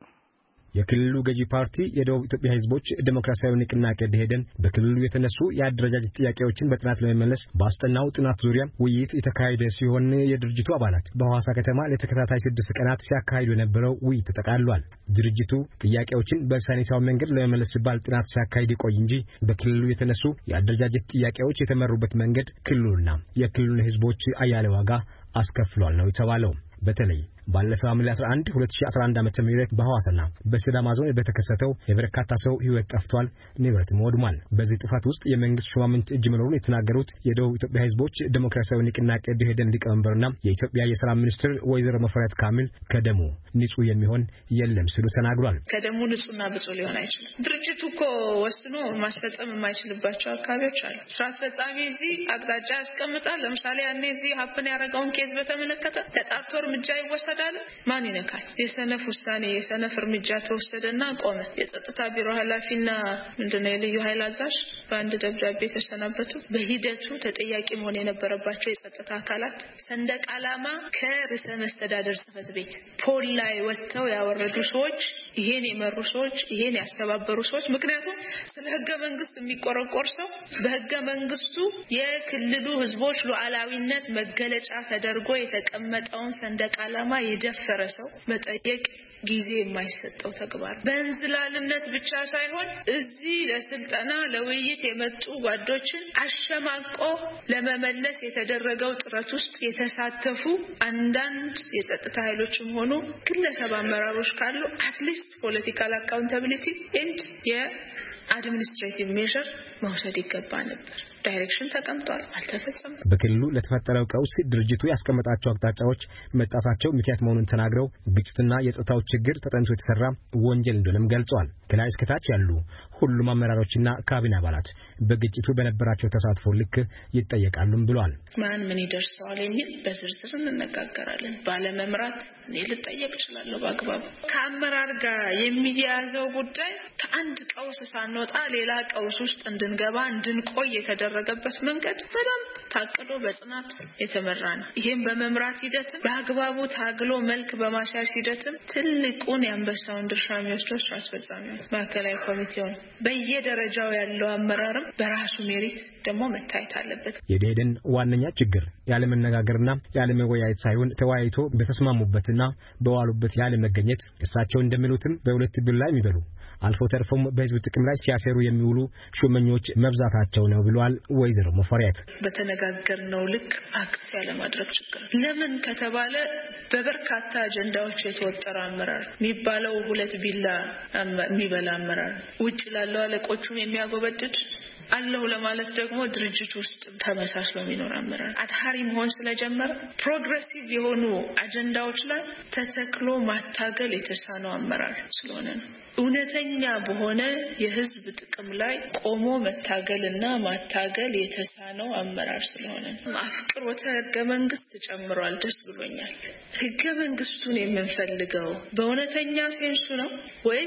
የክልሉ ገዢ ፓርቲ የደቡብ ኢትዮጵያ ሕዝቦች ዴሞክራሲያዊ ንቅናቄ ደኢህዴን በክልሉ የተነሱ የአደረጃጀት ጥያቄዎችን በጥናት ለመመለስ ባስጠናው ጥናት ዙሪያ ውይይት የተካሄደ ሲሆን የድርጅቱ አባላት በሐዋሳ ከተማ ለተከታታይ ስድስት ቀናት ሲያካሂዱ የነበረው ውይይት ተጠቃልሏል። ድርጅቱ ጥያቄዎችን በሳይንሳዊ መንገድ ለመመለስ ሲባል ጥናት ሲያካሂድ ይቆይ እንጂ በክልሉ የተነሱ የአደረጃጀት ጥያቄዎች የተመሩበት መንገድ ክልሉና የክልሉን ሕዝቦች አያሌ ዋጋ አስከፍሏል ነው የተባለው። በተለይ ባለፈው ሐምሌ አስራ አንድ ሁለት ሺህ አስራ አንድ ዓመተ ምህረት በሐዋሳና በሲዳማ ዞን በተከሰተው የበርካታ ሰው ህይወት ጠፍቷል፣ ንብረትም ወድሟል። በዚህ ጥፋት ውስጥ የመንግስት ሹማምንት እጅ መኖሩን የተናገሩት የደቡብ ኢትዮጵያ ሕዝቦች ዴሞክራሲያዊ ንቅናቄ ደኢህዴን ሊቀመንበርና የኢትዮጵያ የሰላም ሚኒስትር ወይዘሮ ሙፈሪያት ካሚል ከደሙ ንጹህ የሚሆን የለም ሲሉ ተናግሯል። ከደሙ ንጹህና ብፁዕ ሊሆን አይችልም። ድርጅቱ እኮ ወስኖ ማስፈጸም የማይችልባቸው አካባቢዎች አሉ። ስራ አስፈጻሚ እዚህ አቅጣጫ ያስቀምጣል። ለምሳሌ ያኔ እዚህ ሀፕን ያደረገውን ኬዝ በተመለከተ ተጣርቶ እርምጃ ይወሰዳል። ማን ይነካል? የሰነፍ ውሳኔ የሰነፍ እርምጃ ተወሰደና ቆመ። የጸጥታ ቢሮ ኃላፊና ምንድነው የልዩ ኃይል አዛዥ በአንድ ደብዳቤ ተሰናበቱ። በሂደቱ ተጠያቂ መሆን የነበረባቸው የጸጥታ አካላት ሰንደቅ ዓላማ ከርዕሰ መስተዳድር ጽሕፈት ቤት ፖል ላይ ወጥተው ያወረዱ ሰዎች፣ ይሄን የመሩ ሰዎች፣ ይሄን ያስተባበሩ ሰዎች። ምክንያቱም ስለ ህገ መንግስት የሚቆረቆር ሰው በህገ መንግስቱ የክልሉ ህዝቦች ሉዓላዊነት መገለጫ ተደርጎ የተቀመጠውን ሰንደቅ ዓላማ የደፈረ ሰው መጠየቅ ጊዜ የማይሰጠው ተግባር። በእንዝላልነት ብቻ ሳይሆን እዚህ ለስልጠና ለውይይት የመጡ ጓዶችን አሸማቆ ለመመለስ የተደረገው ጥረት ውስጥ የተሳተፉ አንዳንድ የጸጥታ ኃይሎችም ሆኑ ግለሰብ አመራሮች ካሉ አትሊስት ፖለቲካል አካውንታቢሊቲ ኤንድ የአድሚኒስትሬቲቭ ሜዥር መውሰድ ይገባ ነበር። ዳይሬክሽን ተቀምጧል፣ አልተፈጸመም። በክልሉ ለተፈጠረው ቀውስ ድርጅቱ ያስቀመጣቸው አቅጣጫዎች መጣሳቸው ምክንያት መሆኑን ተናግረው ግጭትና የጸጥታው ችግር ተጠንቶ የተሰራ ወንጀል እንደሆነም ገልጸዋል። ከላይ እስከ ታች ያሉ ሁሉም አመራሮችና ካቢኔ አባላት በግጭቱ በነበራቸው ተሳትፎ ልክ ይጠየቃሉም ብለዋል። ማን ምን ይደርሰዋል የሚል በዝርዝር እንነጋገራለን። ባለመምራት እኔ ልጠየቅ እችላለሁ በአግባቡ። ከአመራር ጋር የሚያያዘው ጉዳይ ከአንድ ቀውስ ሳንወጣ ሌላ ቀውስ ውስጥ እንድንገባ እንድንቆይ የተደረገበት መንገድ በጣም ታቅዶ በጽናት የተመራ ነው። ይሄን በመምራት ሂደትም በአግባቡ ታግሎ መልክ በማስያዝ ሂደትም ትልቁን የአንበሳውን ድርሻ የሚወስደው ስራ አስፈጻሚ ማዕከላዊ ኮሚቴው ነው። በየደረጃው ያለው አመራርም በራሱ ሜሪት ደግሞ መታየት አለበት። የደኢህዴን ዋነኛ ችግር ያለመነጋገርና ያለመወያየት ሳይሆን ተወያይቶ በተስማሙበትና በዋሉበት ያለ መገኘት፣ እሳቸው እንደሚሉትም በሁለት ቢላ የሚበሉ አልፎ ተርፎም በህዝብ ጥቅም ላይ ሲያሰሩ የሚውሉ ሹመኞች መብዛታቸው ነው ብሏል ወይዘሮ ሙፈሪያት። በተነጋገርነው ልክ አክስ ያለ ማድረግ ችግር ለምን ከተባለ በበርካታ አጀንዳዎች የተወጠረ አመራር የሚባለው ሁለት ቢላ የሚበላ አመራር ውጭ ላለው አለቆቹም የሚያጎበድድ አለው ለማለት ደግሞ ድርጅት ውስጥ ተመሳስሎ የሚኖር አመራር አድሃሪ መሆን ስለጀመረ ፕሮግሬሲቭ የሆኑ አጀንዳዎች ላይ ተተክሎ ማታገል የተሳነው አመራር ስለሆነ ነው። እውነተኛ በሆነ የህዝብ ጥቅም ላይ ቆሞ መታገልና ማታገል የተሳነው አመራር ስለሆነ ነው። አፍቅሮተ ህገ መንግስት ጨምሯል። ደስ ብሎኛል። ህገ መንግስቱን የምንፈልገው በእውነተኛ ሴንሱ ነው ወይስ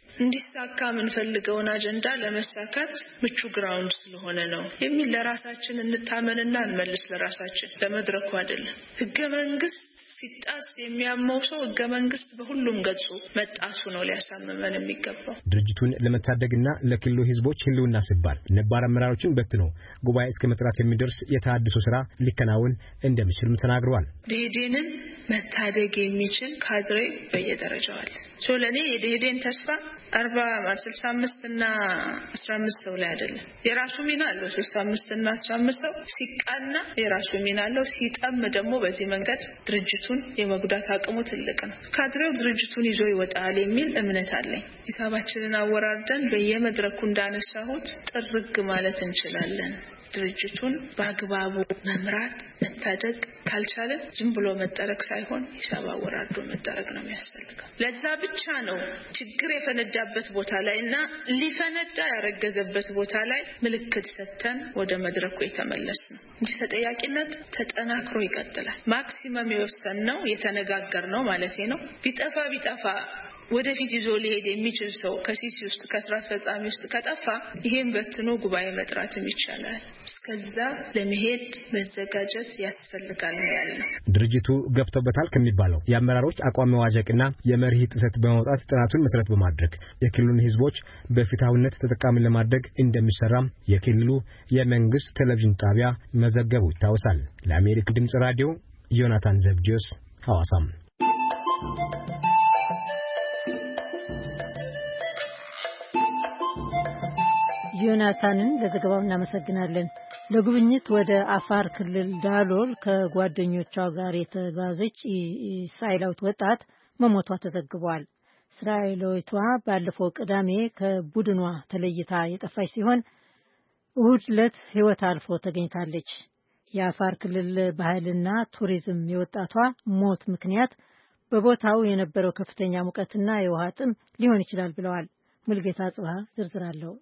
እንዲሳካ የምንፈልገውን አጀንዳ ለመሳካት ምቹ ግራውንድ ስለሆነ ነው የሚል ለራሳችን እንታመንና እንመልስ። ለራሳችን ለመድረኩ አይደለም። ህገ መንግስት ሲጣስ የሚያመው ሰው ህገ መንግስት በሁሉም ገጹ መጣሱ ነው ሊያሳምመን የሚገባው። ድርጅቱን ለመታደግና ለክልሉ ህዝቦች ህልውና ሲባል ነባር አመራሮችን በትነው ጉባኤ እስከ መጥራት የሚደርስ የታድሶ ስራ ሊከናወን እንደሚችልም ተናግረዋል። ደኢህዴንን መታደግ የሚችል ካድሬ በየደረጃው አለ። ሶለኔ የደኢህዴን ተስፋ አርባ ስልሳ አምስት እና አስራ አምስት ሰው ላይ አይደለም። የራሱ ሚና አለው። ስልሳ አምስት እና አስራ አምስት ሰው ሲቃና የራሱ ሚና አለው። ሲጠም ደግሞ በዚህ መንገድ ድርጅቱን የመጉዳት አቅሙ ትልቅ ነው። ካድሬው ድርጅቱን ይዞ ይወጣል የሚል እምነት አለኝ። ሂሳባችንን አወራርደን በየመድረኩ እንዳነሳሁት ጥርግ ማለት እንችላለን። ድርጅቱን በአግባቡ መምራት መታደግ ካልቻለን ዝም ብሎ መጠረቅ ሳይሆን ሂሳብ አወራርዶ መጠረቅ ነው የሚያስፈልገው። ለዛ ብቻ ነው ችግር የፈነዳበት ቦታ ላይና ሊፈነዳ ያረገዘበት ቦታ ላይ ምልክት ሰጥተን ወደ መድረኩ የተመለስነው እንጂ ተጠያቂነት ተጠናክሮ ይቀጥላል። ማክሲመም የወሰንነው የተነጋገርነው ማለት ነው። ቢጠፋ ቢጠፋ ወደፊት ይዞ ሊሄድ የሚችል ሰው ከሲሲ ውስጥ ከስራ አስፈጻሚ ውስጥ ከጠፋ ይሄን በትኖ ጉባኤ መጥራትም ይቻላል። እስከዛ ለመሄድ መዘጋጀት ያስፈልጋል ያለው ድርጅቱ ገብቶበታል ከሚባለው የአመራሮች አቋም መዋዠቅና የመርህ ጥሰት በመውጣት ጥናቱን መሰረት በማድረግ የክልሉን ህዝቦች በፍትሃዊነት ተጠቃሚ ለማድረግ እንደሚሰራም የክልሉ የመንግስት ቴሌቪዥን ጣቢያ መዘገቡ ይታወሳል። ለአሜሪካ ድምጽ ራዲዮ ዮናታን ዘብዲዮስ ሐዋሳም። ዮናታንን ለዘገባው እናመሰግናለን። ለጉብኝት ወደ አፋር ክልል ዳሎል ከጓደኞቿ ጋር የተጓዘች እስራኤላዊት ወጣት መሞቷ ተዘግቧል። እስራኤላዊቷ ባለፈው ቅዳሜ ከቡድኗ ተለይታ የጠፋች ሲሆን እሁድ ዕለት ህይወት አልፎ ተገኝታለች። የአፋር ክልል ባህልና ቱሪዝም የወጣቷ ሞት ምክንያት በቦታው የነበረው ከፍተኛ ሙቀትና የውሃ ጥም ሊሆን ይችላል ብለዋል። ሙልጌታ ጽባህ ዝርዝር አለው።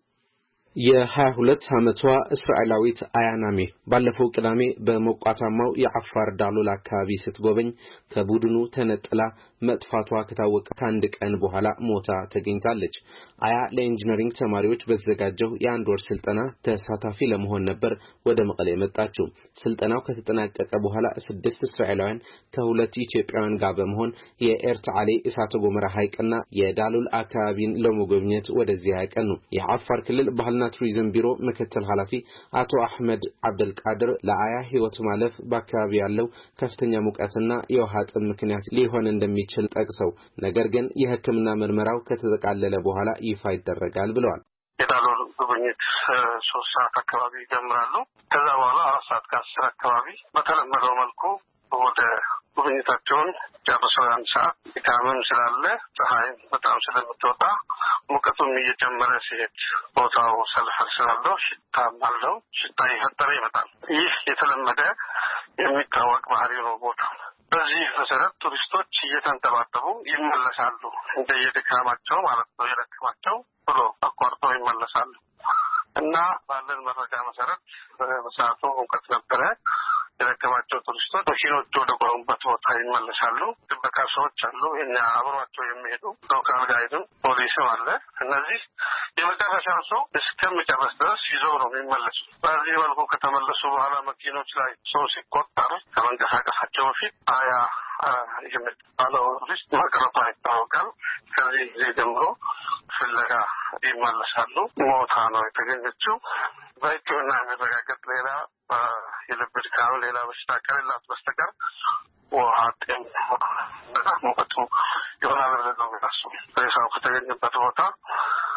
የሀያ ሁለት ዓመቷ እስራኤላዊት አያናሜ ባለፈው ቅዳሜ በሞቃታማው የአፋር ዳሎል አካባቢ ስትጎበኝ ከቡድኑ ተነጥላ መጥፋቷ ከታወቀ ከአንድ ቀን በኋላ ሞታ ተገኝታለች። አያ ለኢንጂነሪንግ ተማሪዎች በተዘጋጀው የአንድ ወር ስልጠና ተሳታፊ ለመሆን ነበር ወደ መቀሌ መጣችው። ስልጠናው ከተጠናቀቀ በኋላ ስድስት እስራኤላውያን ከሁለት ኢትዮጵያውያን ጋር በመሆን የኤርታሌ እሳተ ገሞራ ሐይቅና የዳሎል አካባቢን ለመጎብኘት ወደዚያ ያቀኑ። የአፋር ክልል ባህልና ቱሪዝም ቢሮ ምክትል ኃላፊ አቶ አህመድ አብደልቃድር ለአያ ህይወት ማለፍ በአካባቢ ያለው ከፍተኛ ሙቀትና የውሃ ጥም ምክንያት ሊሆን እንደሚችል ጠቅሰው ነገር ግን የሕክምና ምርመራው ከተጠቃለለ በኋላ ይፋ ይደረጋል ብለዋል። የዳሎል ጉብኝት ሶስት ሰዓት አካባቢ ይጀምራሉ። ከዛ በኋላ አራት ሰዓት ከአስር አካባቢ በተለመደው መልኩ ወደ ጉብኝታቸውን ጨርሰው አንድ ሰዓት ድካምም ስላለ ፀሐይ በጣም ስለምትወጣ ሙቀቱም እየጨመረ ሲሄድ ቦታው ሰልፈር ስላለው ሽታም አለው። ሽታ እየፈጠረ ይመጣል። ይህ የተለመደ የሚታወቅ ባህሪ ነው ቦታው። በዚህ መሰረት ቱሪስቶች እየተንጠባጠቡ ይመለሳሉ። እንደየድካማቸው ማለት ነው። የደከማቸው ብሎ አቋርጠው ይመለሳሉ እና ባለን መረጃ መሰረት በሰዓቱ ሙቀት ነበረ። የደከማቸው ቱሪስቶች መኪኖች ወደ ቆሙበት ቦታ ይመለሳሉ። ጥበቃ ሰዎች አሉ። እኛ አብሯቸው የሚሄዱ ሎካል ጋይድም ፖሊስም አለ። እነዚህ የመጨረሻው ሰው እስከሚጨርስ ድረስ ይዘው ነው የሚመለሱ። በዚህ መልኩ ከተመለሱ በኋላ መኪኖች ላይ ሰው ሲቆጠር ከመንቀሳቀሳቸው በፊት አያ የሚባለው ቱሪስት መቅረቷ ይታወቃል። ከዚህ ጊዜ ጀምሮ ፍለጋ ይመለሳሉ። ሞታ ነው የተገኘችው። በሕክምና የሚረጋገጥ ሌላ የልብ ድካም ሌላ በሽታ ከሌላት በስተቀር ውሃ ጥም በጣም ሙቀቱ ይሆናል ብለን ነው የሚታሰበው። ሬሳው ከተገኘበት ቦታ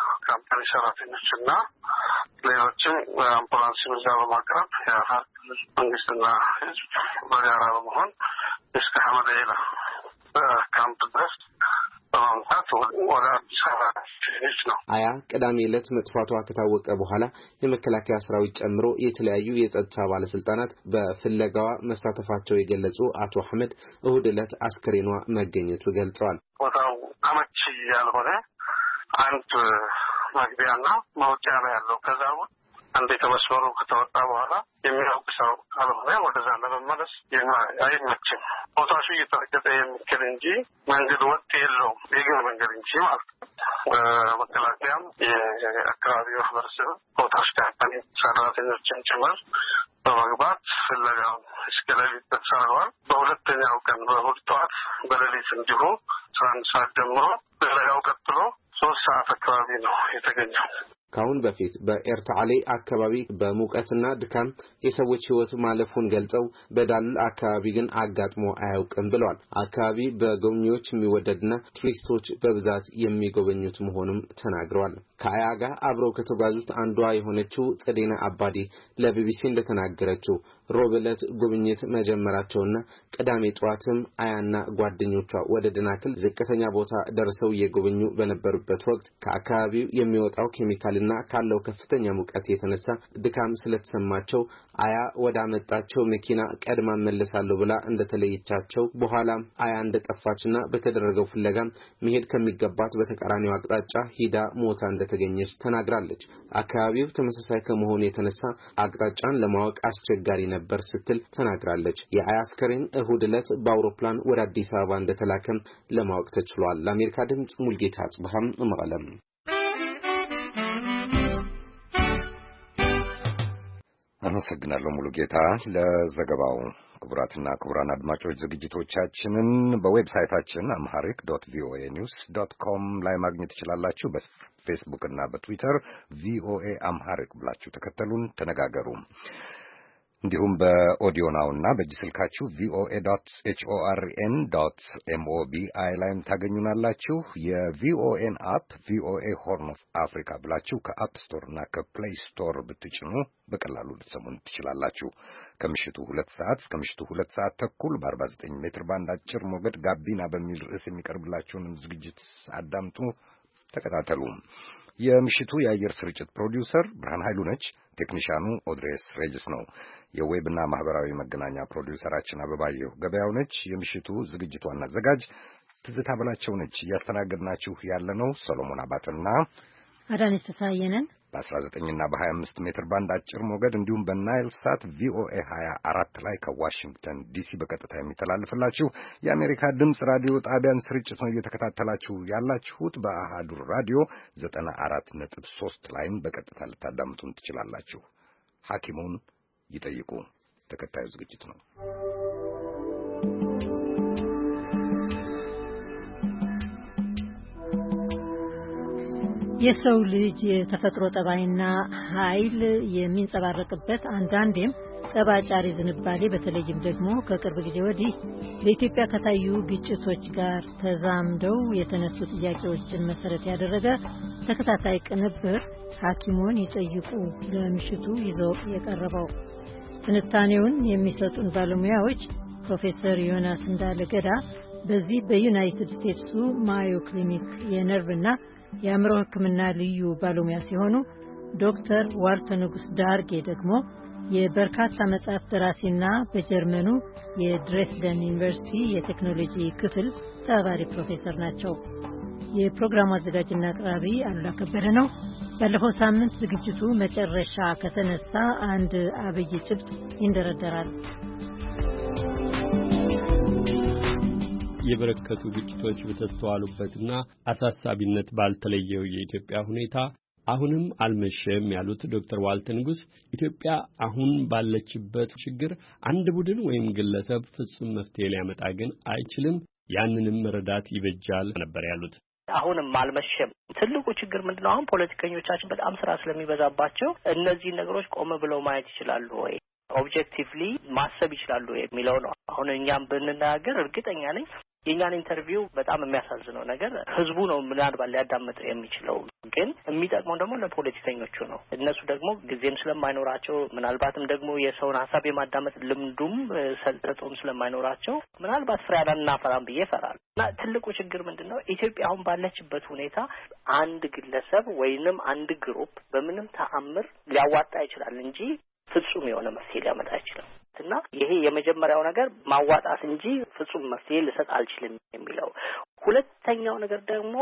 አካባቢ ሰራተኞችና ሌሎችም አምቡላንስ ብዛ በማቅረብ የአፋር ክልል መንግስትና ህዝብ በጋራ በመሆን እስከ ሐመዳይላ ካምፕ ድረስ በማምጣት ወደ አዲስ አበባ ነው። አያ ቅዳሜ ዕለት መጥፋቷ ከታወቀ በኋላ የመከላከያ ሰራዊት ጨምሮ የተለያዩ የጸጥታ ባለስልጣናት በፍለጋዋ መሳተፋቸው የገለጹ አቶ አህመድ እሁድ ዕለት አስከሬኗ መገኘቱ ገልጸዋል። ቦታው አመቺ ያልሆነ አንድ መግቢያና መውጫ ላይ ያለው ከዛው አንዴ ተመስመሩ ከተወጣ በኋላ የሚያውቅ ሰው ካልሆነ ወደዛ ለመመለስ አይመችም። ቦታው እየተረገጠ የሚከል እንጂ መንገድ ወጥ የለውም፣ የግል መንገድ እንጂ ማለት ነው። በመከላከያም የአካባቢው ህብረተሰብ ቦታው ካምፓኒ ሰራተኞችን ጭምር በመግባት ፍለጋውን እስከ ሌሊት ተሰርተዋል። በሁለተኛው ቀን በእሁድ ጠዋት በሌሊት እንዲሁ አስራ አንድ ሰዓት ጀምሮ ፍለጋው ቀጥሎ ሶስት ሰዓት አካባቢ ነው የተገኘው። ካሁን በፊት በኤርታሌ አካባቢ በሙቀትና ድካም የሰዎች ህይወት ማለፉን ገልጸው በዳሉል አካባቢ ግን አጋጥሞ አያውቅም ብለዋል። አካባቢ በጎብኚዎች የሚወደድና ቱሪስቶች በብዛት የሚጎበኙት መሆኑን ተናግረዋል። ከአያ ጋር አብረው ከተጓዙት አንዷ የሆነችው ጽዴና አባዲ ለቢቢሲ እንደተናገረችው ሮብ ዕለት ጉብኝት መጀመራቸውና ቅዳሜ ጠዋትም አያና ጓደኞቿ ወደ ደናክል ዝቅተኛ ቦታ ደርሰው እየጎበኙ በነበሩበት ወቅት ከአካባቢው የሚወጣው ኬሚካልና ካለው ከፍተኛ ሙቀት የተነሳ ድካም ስለተሰማቸው አያ ወደ አመጣቸው መኪና ቀድማ መለሳለሁ ብላ እንደተለየቻቸው በኋላም አያ እንደጠፋችና በተደረገው ፍለጋ መሄድ ከሚገባት በተቃራኒው አቅጣጫ ሂዳ ሞታ እንደተገኘች ተናግራለች። አካባቢው ተመሳሳይ ከመሆኑ የተነሳ አቅጣጫን ለማወቅ አስቸጋሪ ነበር ስትል ተናግራለች። የአያ አስከሬን እሁድ ዕለት በአውሮፕላን ወደ አዲስ አበባ እንደተላከም ለማወቅ ተችሏል። ለአሜሪካ ድምጽ ሙልጌታ አጽብሃም መቀለም። አመሰግናለሁ ሙሉጌታ ለዘገባው። ክቡራትና ክቡራን አድማጮች ዝግጅቶቻችንን በዌብሳይታችን አምሃሪክ ዶት ቪኦኤ ኒውስ ዶት ኮም ላይ ማግኘት ትችላላችሁ። በፌስቡክ እና በትዊተር ቪኦኤ አምሃሪክ ብላችሁ ተከተሉን፣ ተነጋገሩ። እንዲሁም በኦዲዮ ናውና በእጅ ስልካችሁ ቪኦኤ ዶት ኤችኦአርኤን ዶት ኤምኦቢአይ ላይም ታገኙናላችሁ። የቪኦኤን አፕ ቪኦኤ ሆርን ኦፍ አፍሪካ ብላችሁ ከአፕ ስቶር እና ከፕሌይ ስቶር ብትጭኑ በቀላሉ ልትሰሙን ትችላላችሁ። ከምሽቱ ሁለት ሰዓት እስከ ምሽቱ ሁለት ሰዓት ተኩል በአርባ ዘጠኝ ሜትር ባንድ አጭር ሞገድ ጋቢና በሚል ርዕስ የሚቀርብላችሁንም ዝግጅት አዳምጡ፣ ተከታተሉ። የምሽቱ የአየር ስርጭት ፕሮዲውሰር ብርሃን ኃይሉ ነች። ቴክኒሻኑ ኦድሬስ ሬጅስ ነው። የዌብና ማህበራዊ መገናኛ ፕሮዲውሰራችን አበባየሁ ገበያው ነች። የምሽቱ ዝግጅት ዋና አዘጋጅ ትዝታ በላቸው ነች። እያስተናገድናችሁ ያለነው ሰሎሞን አባተና አዳነች ተሳየ ነን። በአስራ ዘጠኝ እና በሀያ አምስት ሜትር ባንድ አጭር ሞገድ እንዲሁም በናይል ሳት ቪኦኤ ሀያ አራት ላይ ከዋሽንግተን ዲሲ በቀጥታ የሚተላለፍላችሁ የአሜሪካ ድምፅ ራዲዮ ጣቢያን ስርጭት ነው እየተከታተላችሁ ያላችሁት። በአሃዱ ራዲዮ ዘጠና አራት ነጥብ ሶስት ላይም በቀጥታ ልታዳምጡን ትችላላችሁ። ሐኪሙን ይጠይቁ ተከታዩ ዝግጅት ነው። የሰው ልጅ የተፈጥሮ ጠባይና ኃይል የሚንጸባረቅበት አንዳንዴም ጠባጫሪ ዝንባሌ በተለይም ደግሞ ከቅርብ ጊዜ ወዲህ በኢትዮጵያ ከታዩ ግጭቶች ጋር ተዛምደው የተነሱ ጥያቄዎችን መሰረት ያደረገ ተከታታይ ቅንብር ሐኪሙን ይጠይቁ ለምሽቱ ይዞ የቀረበው። ትንታኔውን የሚሰጡን ባለሙያዎች ፕሮፌሰር ዮናስ እንዳለገዳ በዚህ በዩናይትድ ስቴትሱ ማዮ ክሊኒክ የነርቭና የአእምሮ ሕክምና ልዩ ባለሙያ ሲሆኑ ዶክተር ዋልተ ንጉስ ዳርጌ ደግሞ የበርካታ መጽሐፍ ደራሲና በጀርመኑ የድሬስደን ዩኒቨርሲቲ የቴክኖሎጂ ክፍል ተባባሪ ፕሮፌሰር ናቸው። የፕሮግራሙ አዘጋጅና አቅራቢ አሉላ ከበደ ነው። ባለፈው ሳምንት ዝግጅቱ መጨረሻ ከተነሳ አንድ አብይ ጭብጥ ይንደረደራል። የበረከቱ ግጭቶች በተስተዋሉበትና አሳሳቢነት ባልተለየው የኢትዮጵያ ሁኔታ አሁንም አልመሸም ያሉት ዶክተር ዋልተ ንጉስ ኢትዮጵያ አሁን ባለችበት ችግር አንድ ቡድን ወይም ግለሰብ ፍጹም መፍትሄ ሊያመጣ ግን አይችልም፣ ያንንም መረዳት ይበጃል ነበር ያሉት። አሁንም አልመሸም። ትልቁ ችግር ምንድነው? አሁን ፖለቲከኞቻችን በጣም ስራ ስለሚበዛባቸው እነዚህ ነገሮች ቆም ብለው ማየት ይችላሉ ወይ፣ ኦብጀክቲቭሊ ማሰብ ይችላሉ የሚለው ነው። አሁን እኛም ብንናገር እርግጠኛ ነኝ የኛን ኢንተርቪው በጣም የሚያሳዝነው ነገር ህዝቡ ነው ምናልባት ሊያዳምጠው የሚችለው ግን የሚጠቅመው ደግሞ ለፖለቲከኞቹ ነው። እነሱ ደግሞ ጊዜም ስለማይኖራቸው ምናልባትም ደግሞ የሰውን ሀሳብ የማዳመጥ ልምዱም ሰልጠቶም ስለማይኖራቸው ምናልባት ፍሬ አላናፈራም ብዬ እፈራለሁ። እና ትልቁ ችግር ምንድነው ኢትዮጵያ አሁን ባለችበት ሁኔታ አንድ ግለሰብ ወይንም አንድ ግሩፕ በምንም ተአምር ሊያዋጣ ይችላል እንጂ ፍጹም የሆነ መፍትሄ ሊያመጣ አይችልም። እና ይሄ የመጀመሪያው ነገር ማዋጣት እንጂ ፍጹም መፍትሄ ልሰጥ አልችልም የሚለው። ሁለተኛው ነገር ደግሞ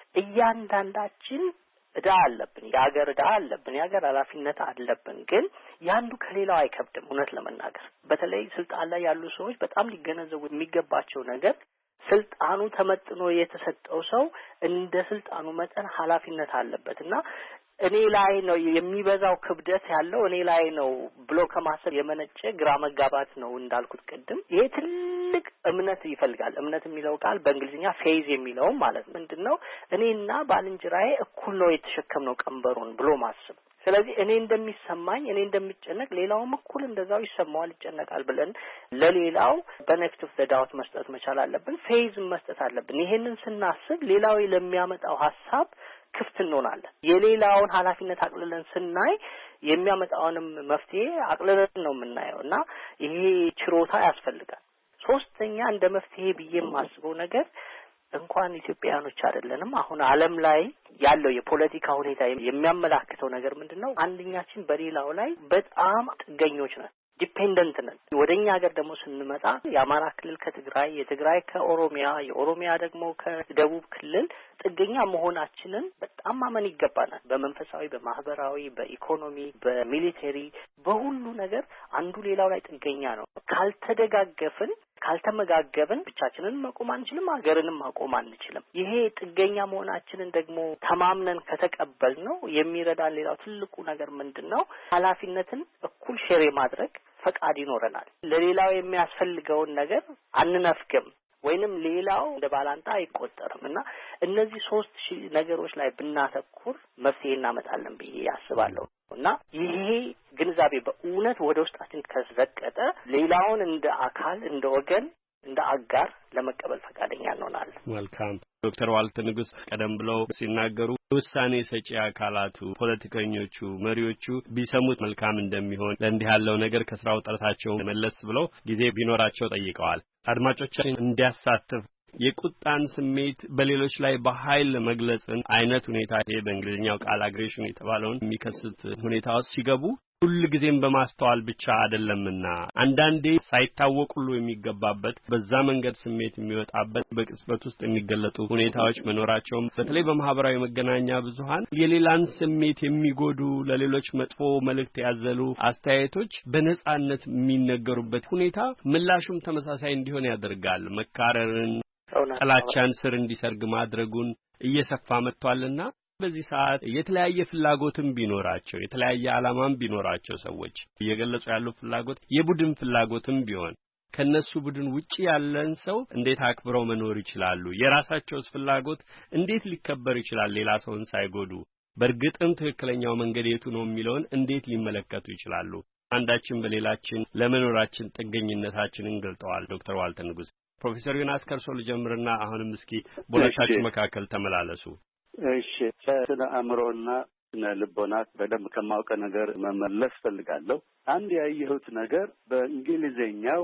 እያንዳንዳችን እዳ አለብን፣ የሀገር እዳ አለብን፣ የሀገር ኃላፊነት አለብን። ግን ያንዱ ከሌላው አይከብድም። እውነት ለመናገር በተለይ ስልጣን ላይ ያሉ ሰዎች በጣም ሊገነዘቡ የሚገባቸው ነገር ስልጣኑ ተመጥኖ የተሰጠው ሰው እንደ ስልጣኑ መጠን ኃላፊነት አለበት እና እኔ ላይ ነው የሚበዛው ክብደት ያለው እኔ ላይ ነው ብሎ ከማሰብ የመነጨ ግራ መጋባት ነው እንዳልኩት ቅድም። ይሄ ትልቅ እምነት ይፈልጋል። እምነት የሚለው ቃል በእንግሊዝኛ ፌዝ የሚለው ማለት ምንድነው? እኔና ባልንጀራዬ እኩል ነው የተሸከምነው ቀንበሩን ብሎ ማሰብ። ስለዚህ እኔ እንደሚሰማኝ እኔ እንደምጨነቅ ሌላውም እኩል እንደዛው ይሰማዋል ይጨነቃል ብለን ለሌላው ቤኔፊት ኦፍ ዘ ዳውት መስጠት መቻል አለብን። ፌዝ መስጠት አለብን። ይሄንን ስናስብ ሌላው ለሚያመጣው ሐሳብ ክፍት እንሆናለን። የሌላውን ኃላፊነት አቅልለን ስናይ የሚያመጣውንም መፍትሄ አቅልለን ነው የምናየው እና ይሄ ችሮታ ያስፈልጋል። ሶስተኛ እንደ መፍትሄ ብዬ የማስበው ነገር እንኳን ኢትዮጵያኖች አይደለንም አሁን ዓለም ላይ ያለው የፖለቲካ ሁኔታ የሚያመላክተው ነገር ምንድነው? አንደኛችን በሌላው ላይ በጣም ጥገኞች ነን፣ ዲፔንደንት ነን። ወደኛ ሀገር ደግሞ ስንመጣ የአማራ ክልል ከትግራይ፣ የትግራይ ከኦሮሚያ፣ የኦሮሚያ ደግሞ ከደቡብ ክልል ጥገኛ መሆናችንን በጣም ማመን ይገባናል። በመንፈሳዊ፣ በማህበራዊ፣ በኢኮኖሚ፣ በሚሊተሪ፣ በሁሉ ነገር አንዱ ሌላው ላይ ጥገኛ ነው። ካልተደጋገፍን ካልተመጋገብን ብቻችንን መቆም አንችልም፣ ሀገርንም ማቆም አንችልም። ይሄ ጥገኛ መሆናችንን ደግሞ ተማምነን ከተቀበል ነው የሚረዳን ሌላው ትልቁ ነገር ምንድነው? ኃላፊነትን እኩል ሼር ማድረግ ፈቃድ ይኖረናል። ለሌላው የሚያስፈልገውን ነገር አንነፍግም ወይንም ሌላው እንደ ባላንጣ አይቆጠርም እና እነዚህ ሶስት ሺህ ነገሮች ላይ ብናተኩር መፍትሄ እናመጣለን ብዬ ያስባለሁ። እና ይሄ ግንዛቤ በእውነት ወደ ውስጣችን ከዘቀጠ ሌላውን እንደ አካል፣ እንደ ወገን፣ እንደ አጋር ለመቀበል ፈቃደኛ እንሆናለን። መልካም ዶክተር ዋልተ ንጉስ ቀደም ብለው ሲናገሩ ውሳኔ ሰጪ አካላቱ ፖለቲከኞቹ፣ መሪዎቹ ቢሰሙት መልካም እንደሚሆን ለእንዲህ ያለው ነገር ከስራው ጥረታቸው መለስ ብለው ጊዜ ቢኖራቸው ጠይቀዋል። አድማጮቻችን እንዲያሳትፍ የቁጣን ስሜት በሌሎች ላይ በኃይል መግለጽን አይነት ሁኔታ ይሄ በእንግሊዝኛው ቃል አግሬሽን የተባለውን የሚከስት ሁኔታ ውስጥ ሲገቡ ሁሉ ጊዜም በማስተዋል ብቻ አይደለምና አንዳንዴ ሳይታወቅ ሁሉ የሚገባበት በዛ መንገድ ስሜት የሚወጣበት በቅጽበት ውስጥ የሚገለጡ ሁኔታዎች መኖራቸውም በተለይ በማህበራዊ መገናኛ ብዙሃን የሌላን ስሜት የሚጎዱ ለሌሎች መጥፎ መልእክት ያዘሉ አስተያየቶች በነጻነት የሚነገሩበት ሁኔታ ምላሹም ተመሳሳይ እንዲሆን ያደርጋል። መካረርን፣ ጥላቻን ስር እንዲሰርግ ማድረጉን እየሰፋ መጥቷልና በዚህ ሰዓት የተለያየ ፍላጎትም ቢኖራቸው የተለያየ ዓላማም ቢኖራቸው ሰዎች እየገለጹ ያለው ፍላጎት የቡድን ፍላጎትም ቢሆን ከነሱ ቡድን ውጪ ያለን ሰው እንዴት አክብረው መኖር ይችላሉ? የራሳቸውስ ፍላጎት እንዴት ሊከበር ይችላል? ሌላ ሰውን ሳይጎዱ በእርግጥም ትክክለኛው መንገድ የቱ ነው የሚለውን እንዴት ሊመለከቱ ይችላሉ? አንዳችን በሌላችን ለመኖራችን ጥገኝነታችንን ገልጠዋል ዶክተር ዋልተ ንጉስ። ፕሮፌሰር ዮናስ ከርሶ ልጀምርና አሁንም እስኪ በሁለታችሁ መካከል ተመላለሱ። እሺ፣ ስለ አእምሮና ስነ ልቦናት በደንብ ከማውቀ ነገር መመለስ ፈልጋለሁ። አንድ ያየሁት ነገር በእንግሊዝኛው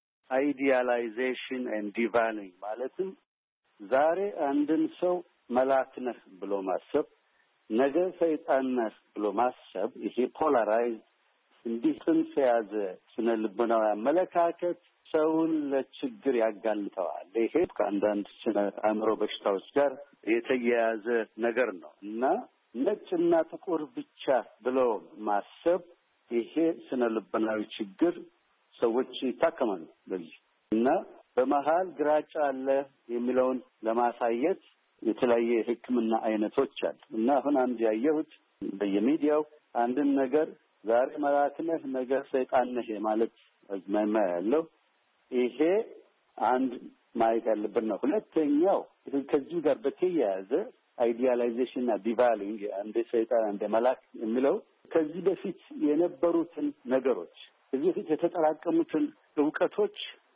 አይዲያላይዜሽን ኤንድ ዲቫሊንግ ማለትም ዛሬ አንድን ሰው መልአክ ነህ ብሎ ማሰብ፣ ነገ ሰይጣን ነህ ብሎ ማሰብ፣ ይሄ ፖላራይዝ እንዲህ ጽንፍ የያዘ ስነ ልቦናዊ አመለካከት ሰውን ለችግር ያጋልጠዋል። ይሄ ከአንዳንድ ስነ አእምሮ በሽታዎች ጋር የተያያዘ ነገር ነው እና ነጭና ጥቁር ብቻ ብሎ ማሰብ ይሄ ስነ ልቦናዊ ችግር ሰዎች ይታከማሉ በዚህ እና በመሃል ግራጫ አለ የሚለውን ለማሳየት የተለያየ ሕክምና አይነቶች አሉ እና አሁን አንድ ያየሁት በየሚዲያው አንድን ነገር ዛሬ መልአክ ነህ ነገ ሰይጣን ነህ ማለት አዝማሚያ ያለው ይሄ አንድ ማየት ያለብን ነው። ሁለተኛው ከዚህ ጋር በተያያዘ አይዲያላይዜሽን እና ዲቫሊንግ አንድ ሰይጣን አንድ መልአክ የሚለው ከዚህ በፊት የነበሩትን ነገሮች ከዚህ በፊት የተጠራቀሙትን እውቀቶች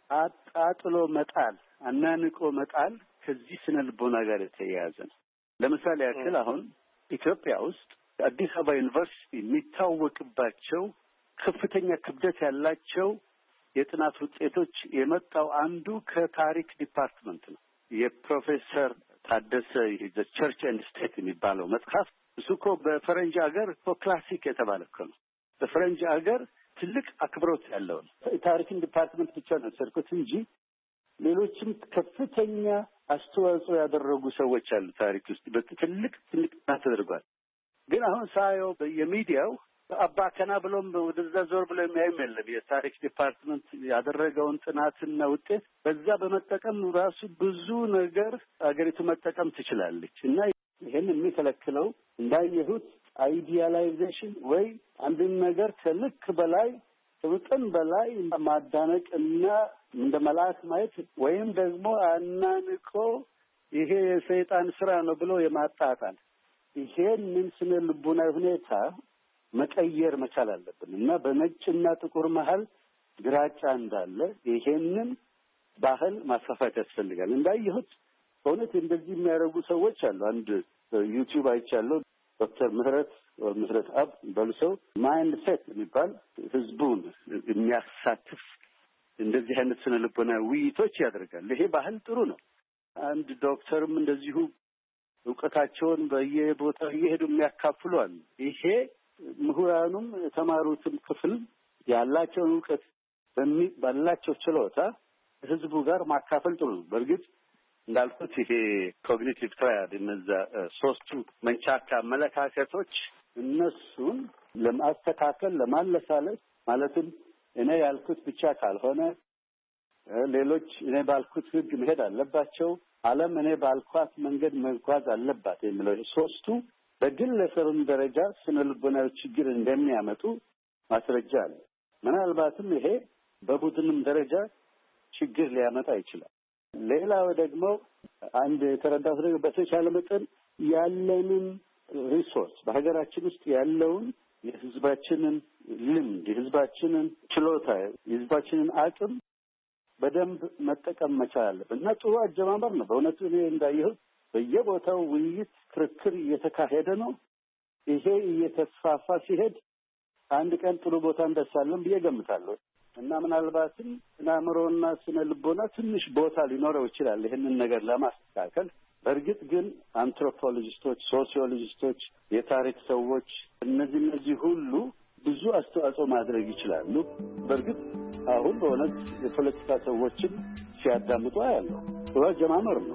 አጣጥሎ መጣል፣ አናንቆ መጣል ከዚህ ስነ ልቦና ጋር የተያያዘ ነው። ለምሳሌ ያክል አሁን ኢትዮጵያ ውስጥ አዲስ አበባ ዩኒቨርሲቲ የሚታወቅባቸው ከፍተኛ ክብደት ያላቸው የጥናት ውጤቶች የመጣው አንዱ ከታሪክ ዲፓርትመንት ነው። የፕሮፌሰር ታደሰ ዘ ቸርች ኤንድ ስቴት የሚባለው መጽሐፍ እሱ እኮ በፈረንጅ ሀገር እኮ ክላሲክ የተባለ እኮ ነው። በፈረንጅ ሀገር ትልቅ አክብሮት ያለው ነው። ታሪክን ዲፓርትመንት ብቻ ነው የሰርኩት እንጂ ሌሎችም ከፍተኛ አስተዋጽኦ ያደረጉ ሰዎች አሉ ታሪክ ውስጥ በትልቅ ትልቅ ጥናት ተደርጓል። ግን አሁን ሳየው በየሚዲያው አባ ከና ብሎም ወደዛ ዞር ብሎ የሚያይም የለም። የታሪክ ዲፓርትመንት ያደረገውን ጥናትና ውጤት በዛ በመጠቀም ራሱ ብዙ ነገር አገሪቱ መጠቀም ትችላለች እና ይሄን የሚከለክለው እንዳየሁት አይዲያላይዜሽን ወይ አንድን ነገር ከልክ በላይ ከመጠን በላይ ማዳነቅ እና እንደ መልአክ ማየት ወይም ደግሞ አናንቆ ይሄ የሰይጣን ስራ ነው ብሎ የማጣጣል ይሄንን ስነ ልቦናዊ ሁኔታ መቀየር መቻል አለብን እና በነጭና ጥቁር መሀል ግራጫ እንዳለ ይሄንን ባህል ማስፋፋት ያስፈልጋል። እንዳየሁት በእውነት እንደዚህ የሚያደርጉ ሰዎች አሉ። አንድ ዩቲዩብ አይቻለሁ። ዶክተር ምህረት ምህረት አብ ባሉ ሰው ማይንድ ሴት የሚባል ህዝቡን የሚያሳትፍ እንደዚህ አይነት ስነ ልቦና ውይይቶች ያደርጋል። ይሄ ባህል ጥሩ ነው። አንድ ዶክተርም እንደዚሁ እውቀታቸውን በየቦታው እየሄዱ የሚያካፍሉ አሉ። ይሄ ምሁራኑም የተማሩትም ክፍል ያላቸውን እውቀት ባላቸው ችሎታ ህዝቡ ጋር ማካፈል ጥሩ ነው። በእርግጥ እንዳልኩት ይሄ ኮግኒቲቭ ትራያድ እነዛ ሶስቱ መንቻካ አመለካከቶች እነሱን ለማስተካከል ለማለሳለስ ማለትም እኔ ያልኩት ብቻ ካልሆነ ሌሎች እኔ ባልኩት ህግ መሄድ አለባቸው፣ ዓለም እኔ ባልኳት መንገድ መጓዝ አለባት የሚለው ሶስቱ በግለሰብም ደረጃ ስነ ልቦናዊ ችግር እንደሚያመጡ ማስረጃ አለ። ምናልባትም ይሄ በቡድንም ደረጃ ችግር ሊያመጣ ይችላል። ሌላው ደግሞ አንድ የተረዳሁት ነገር በተቻለ መጠን ያለንን ሪሶርስ በሀገራችን ውስጥ ያለውን የህዝባችንን ልምድ፣ የህዝባችንን ችሎታ፣ የህዝባችንን አቅም በደንብ መጠቀም መቻል አለብን እና ጥሩ አጀማመር ነው። በእውነቱ እኔ እንዳየሁት በየቦታው ውይይት፣ ክርክር እየተካሄደ ነው። ይሄ እየተስፋፋ ሲሄድ አንድ ቀን ጥሩ ቦታ እንደርሳለን ብዬ ገምታለሁ እና ምናልባትም ስነ አእምሮና ስነ ልቦና ትንሽ ቦታ ሊኖረው ይችላል ይህንን ነገር ለማስተካከል። በእርግጥ ግን አንትሮፖሎጂስቶች፣ ሶሲዮሎጂስቶች፣ የታሪክ ሰዎች እነዚህ እነዚህ ሁሉ ብዙ አስተዋጽኦ ማድረግ ይችላሉ። በእርግጥ አሁን በእውነት የፖለቲካ ሰዎችን ሲያዳምጡ አያለሁ። ጥሩ አጀማመር ነው።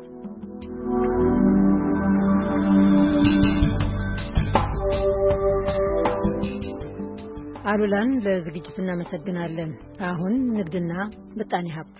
አሉላን ለዝግጅቱ እናመሰግናለን። አሁን ንግድና ምጣኔ ሀብት።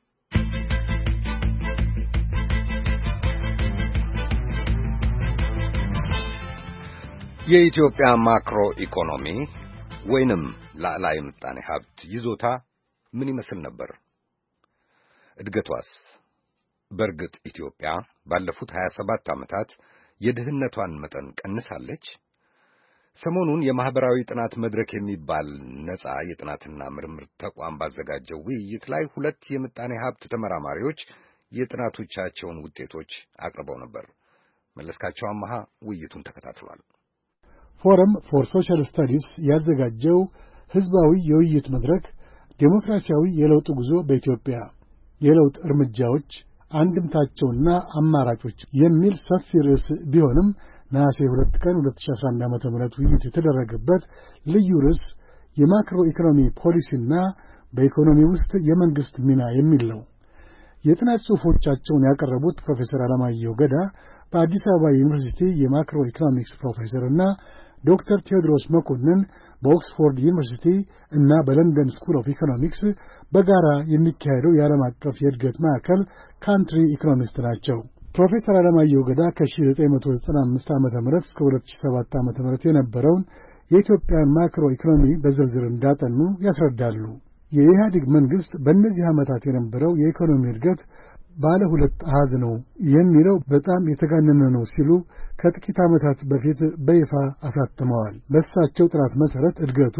የኢትዮጵያ ማክሮ ኢኮኖሚ ወይንም ላዕላይ ምጣኔ ሀብት ይዞታ ምን ይመስል ነበር? እድገቷስ? በእርግጥ ኢትዮጵያ ባለፉት ሀያ ሰባት ዓመታት የድህነቷን መጠን ቀንሳለች? ሰሞኑን የማህበራዊ ጥናት መድረክ የሚባል ነጻ የጥናትና ምርምር ተቋም ባዘጋጀው ውይይት ላይ ሁለት የምጣኔ ሀብት ተመራማሪዎች የጥናቶቻቸውን ውጤቶች አቅርበው ነበር። መለስካቸው አማሃ ውይይቱን ተከታትሏል። ፎረም ፎር ሶሻል ስታዲስ ያዘጋጀው ህዝባዊ የውይይት መድረክ ዴሞክራሲያዊ የለውጥ ጉዞ በኢትዮጵያ የለውጥ እርምጃዎች አንድምታቸውና አማራጮች የሚል ሰፊ ርዕስ ቢሆንም ነሐሴ ሁለት ቀን ሁለት ሺህ አስራ አንድ ዓመተ ምህረት ውይይት የተደረገበት ልዩ ርዕስ የማክሮ ኢኮኖሚ ፖሊሲና በኢኮኖሚ ውስጥ የመንግስት ሚና የሚል ነው። የጥናት ጽሑፎቻቸውን ያቀረቡት ፕሮፌሰር አለማየሁ ገዳ በአዲስ አበባ ዩኒቨርሲቲ የማክሮ ኢኮኖሚክስ ፕሮፌሰር እና ዶክተር ቴዎድሮስ መኮንን በኦክስፎርድ ዩኒቨርሲቲ እና በለንደን ስኩል ኦፍ ኢኮኖሚክስ በጋራ የሚካሄደው የዓለም አቀፍ የእድገት ማዕከል ካንትሪ ኢኮኖሚስት ናቸው። ፕሮፌሰር አለማየሁ ገዳ ከአስራ ዘጠኝ መቶ ዘጠና አምስት ዓመተ ምህረት እስከ ሁለት ሺህ ሰባት ዓመተ ምህረት የነበረውን የኢትዮጵያን ማክሮ ኢኮኖሚ በዝርዝር እንዳጠኑ ያስረዳሉ። የኢህአዴግ መንግስት በእነዚህ ዓመታት የነበረው የኢኮኖሚ እድገት ባለ ሁለት አሃዝ ነው የሚለው በጣም የተጋነነ ነው ሲሉ ከጥቂት ዓመታት በፊት በይፋ አሳትመዋል። በእሳቸው ጥናት መሰረት እድገቱ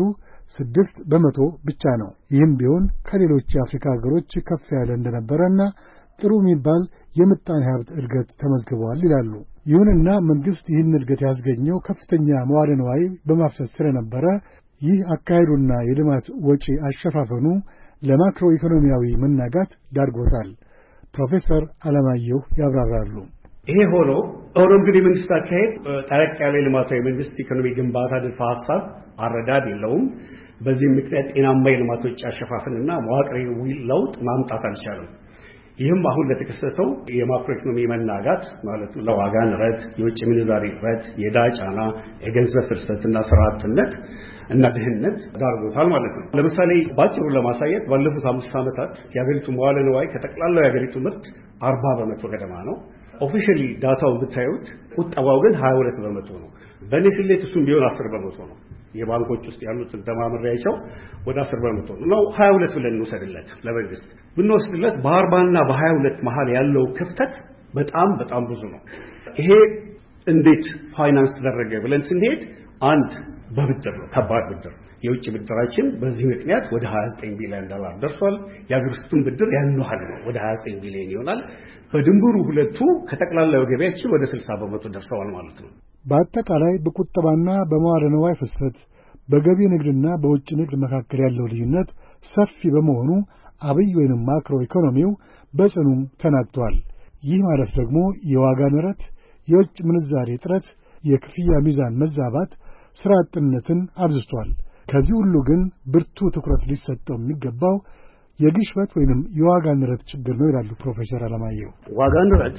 ስድስት በመቶ ብቻ ነው። ይህም ቢሆን ከሌሎች የአፍሪካ ሀገሮች ከፍ ያለ እንደነበረና ጥሩ የሚባል የምጣኔ ሀብት እድገት ተመዝግበዋል ይላሉ። ይሁንና መንግስት ይህን እድገት ያስገኘው ከፍተኛ መዋዕለ ንዋይ በማፍሰስ ስለነበረ ይህ አካሄዱና የልማት ወጪ አሸፋፈኑ ለማክሮ ኢኮኖሚያዊ መናጋት ዳርጎታል። ፕሮፌሰር አለማየሁ ያብራራሉ። ይሄ ሆኖ ሆኖም ግን የመንግስት አካሄድ ጠለቅ ያለ ልማታዊ የመንግስት ኢኮኖሚ ግንባታ ንድፈ ሐሳብ አረዳድ የለውም። በዚህም ምክንያት ጤናማ የልማት ወጪ አሸፋፈንና መዋቅራዊ ለውጥ ማምጣት አልቻለም። ይህም አሁን ለተከሰተው የማክሮ ኢኮኖሚ መናጋት ማለት ለዋጋ ንረት፣ የውጭ ምንዛሪ እጥረት፣ የዕዳ ጫና፣ የገንዘብ ፍልሰትና ስራ አጥነት እና ድህነት ዳርጎታል ማለት ነው። ለምሳሌ ባጭሩ ለማሳየት ባለፉት አምስት ዓመታት የሀገሪቱ መዋለ ንዋይ ከጠቅላላው የሀገሪቱ ምርት አርባ በመቶ ገደማ ነው። ኦፊሻሊ ዳታውን ብታዩት ቁጠባው ግን ሀያ ሁለት በመቶ ነው። በእኔ ስሌት እሱም ቢሆን አስር በመቶ ነው። የባንኮች ውስጥ ያሉትን ተማምሪያቸው ወደ አስር በመቶ ነው። ሀያ ሁለት ብለን እንወስድለት ለመንግስት ብንወስድለት በአርባና በሀያ ሁለት መሀል ያለው ክፍተት በጣም በጣም ብዙ ነው። ይሄ እንዴት ፋይናንስ ተደረገ ብለን ስንሄድ አንድ በብድር ነው፣ ከባድ ብድር። የውጭ ብድራችን በዚህ ምክንያት ወደ ሀያ ዘጠኝ ቢሊዮን ዶላር ደርሷል። የሀገር ውስጡን ብድር ያን ያህል ነው፣ ወደ ሀያ ዘጠኝ ቢሊዮን ይሆናል። በድምሩ ሁለቱ ከጠቅላላው ገቢያችን ወደ ስልሳ በመቶ ደርሰዋል ማለት ነው። በአጠቃላይ በቁጠባና በመዋለ ንዋይ ፍሰት በገቢ ንግድና በውጭ ንግድ መካከል ያለው ልዩነት ሰፊ በመሆኑ አብይ ወይንም ማክሮ ኢኮኖሚው በጽኑ ተናግቷል። ይህ ማለት ደግሞ የዋጋ ንረት፣ የውጭ ምንዛሬ እጥረት፣ የክፍያ ሚዛን መዛባት ስራ አጥነትን አብዝቷል። ከዚህ ሁሉ ግን ብርቱ ትኩረት ሊሰጠው የሚገባው የግሽበት ወይንም የዋጋ ንረት ችግር ነው ይላሉ ፕሮፌሰር አለማየሁ። ዋጋ ንረት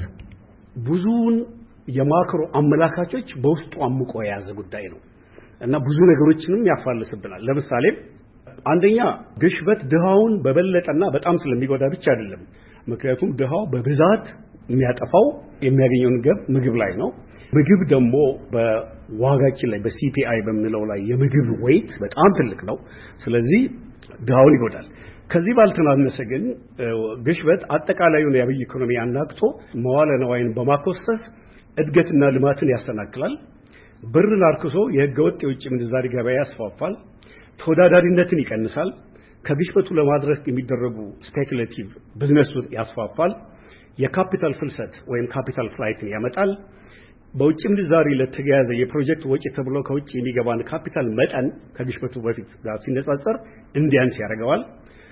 ብዙውን የማክሮ አመላካቾች በውስጡ አምቆ የያዘ ጉዳይ ነው እና ብዙ ነገሮችንም ያፋልስብናል። ለምሳሌ አንደኛ ግሽበት ድሃውን በበለጠና በጣም ስለሚጎዳ ብቻ አይደለም። ምክንያቱም ድሃው በብዛት የሚያጠፋው የሚያገኘውን ገብ ምግብ ላይ ነው። ምግብ ደግሞ በዋጋችን ላይ በሲፒአይ በሚለው ላይ የምግብ ዌይት በጣም ትልቅ ነው። ስለዚህ ድሃውን ይጎዳል። ከዚህ ባልተናነሰ ግን ግሽበት አጠቃላዩን የአብይ ኢኮኖሚ አናግቶ መዋለ ንዋይን በማኮሰስ እድገትና ልማትን ያሰናክላል። ብርን አርክሶ የህገወጥ የውጭ ምንዛሪ ገበያ ያስፋፋል። ተወዳዳሪነትን ይቀንሳል። ከግሽበቱ ለማድረግ የሚደረጉ ስፔኩሌቲቭ ቢዝነሱን ያስፋፋል። የካፒታል ፍልሰት ወይም ካፒታል ፍላይትን ያመጣል። በውጭ ምንዛሪ ለተያያዘ የፕሮጀክት ወጪ ተብሎ ከውጭ የሚገባን ካፒታል መጠን ከግሽበቱ በፊት ጋር ሲነጻጸር እንዲያንስ ያደርገዋል።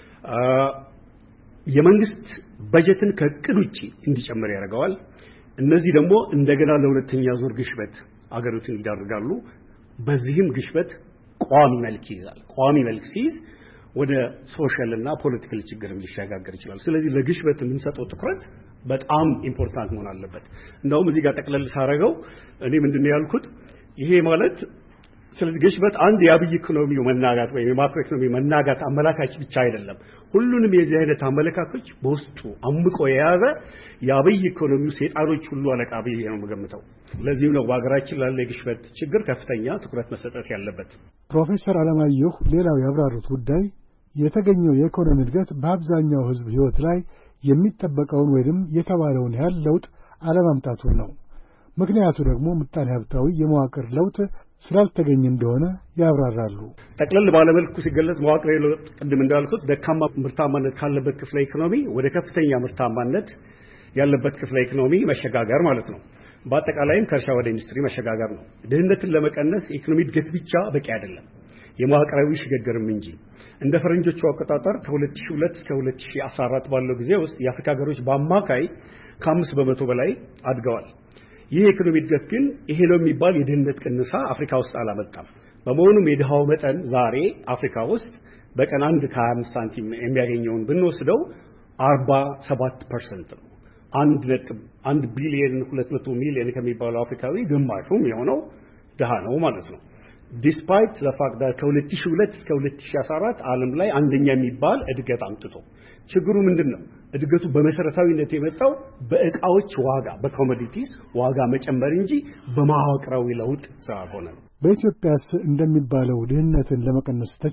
የመንግስት በጀትን ከእቅድ ውጪ እንዲጨምር ያደርገዋል። እነዚህ ደግሞ እንደገና ለሁለተኛ ዙር ግሽበት አገሪቱን ይዳርጋሉ። በዚህም ግሽበት ቋሚ መልክ ይይዛል። ቋሚ መልክ ሲይዝ ወደ ሶሻል እና ፖለቲካል ችግርም ሊሸጋገር ይችላል። ስለዚህ ለግሽበት የምንሰጠው ትኩረት በጣም ኢምፖርታንት መሆን አለበት። እንደውም እዚህ ጋር ጠቅለል ሳረገው እኔ ምንድነው ያልኩት ይሄ ማለት ስለዚህ ግሽበት አንድ የአብይ ኢኮኖሚው መናጋት ወይ የማክሮ ኢኮኖሚ መናጋት አመላካች ብቻ አይደለም። ሁሉንም የዚህ አይነት አመለካከቶች በውስጡ አምቆ የያዘ የአብይ ኢኮኖሚው ሰይጣኖች ሁሉ አለቃ ብዬ ነው የምገምተው። ለዚህም ነው በአገራችን ላለ የግሽበት ችግር ከፍተኛ ትኩረት መሰጠት ያለበት። ፕሮፌሰር አለማየሁ ሌላው ያብራሩት ጉዳይ የተገኘው የኢኮኖሚ እድገት በአብዛኛው ህዝብ ህይወት ላይ የሚጠበቀውን ወይንም የተባለውን ያህል ለውጥ አለማምጣቱን ነው። ምክንያቱ ደግሞ ምጣኔ ሀብታዊ የመዋቅር ለውጥ ስላልተገኘ እንደሆነ ያብራራሉ። ጠቅለል ባለመልኩ ሲገለጽ መዋቅራዊ ለውጥ ቅድም እንዳልኩት ደካማ ምርታማነት ካለበት ክፍለ ኢኮኖሚ ወደ ከፍተኛ ምርታማነት ያለበት ክፍለ ኢኮኖሚ መሸጋገር ማለት ነው። በአጠቃላይም ከእርሻ ወደ ኢንዱስትሪ መሸጋገር ነው። ድህነትን ለመቀነስ ኢኮኖሚ እድገት ብቻ በቂ አይደለም፣ የመዋቅራዊ ሽግግርም እንጂ። እንደ ፈረንጆቹ አቆጣጠር ከሁለት ሺህ ሁለት እስከ ሁለት ሺህ አስራ አራት ባለው ጊዜ ውስጥ የአፍሪካ ሀገሮች በአማካይ ከአምስት በመቶ በላይ አድገዋል። ይህ የኢኮኖሚ እድገት ግን ይሄ ነው የሚባል የድህነት ቅነሳ አፍሪካ ውስጥ አላመጣም። በመሆኑም የድሃው መጠን ዛሬ አፍሪካ ውስጥ በቀን አንድ ከሀያ አምስት ሳንቲም የሚያገኘውን ብንወስደው አርባ ሰባት ፐርሰንት ነው። አንድ ነጥብ አንድ ቢሊዮን ሁለት መቶ ሚሊዮን ከሚባለው አፍሪካዊ ግማሹም የሆነው ድሃ ነው ማለት ነው። ዲስፓይት ዘ ፋክት ዳት ከሁለት ሺህ ሁለት እስከ ሁለት ሺህ አስራ አራት ዓለም ላይ አንደኛ የሚባል እድገት አምጥቶ ችግሩ ምንድነው? እድገቱ በመሰረታዊነት የመጣው በእቃዎች ዋጋ በኮሞዲቲስ ዋጋ መጨመር እንጂ በመዋቅራዊ ለውጥ ስላልሆነ ነው። በኢትዮጵያስ እንደሚባለው ድህነትን ለመቀነስ ተችሏል?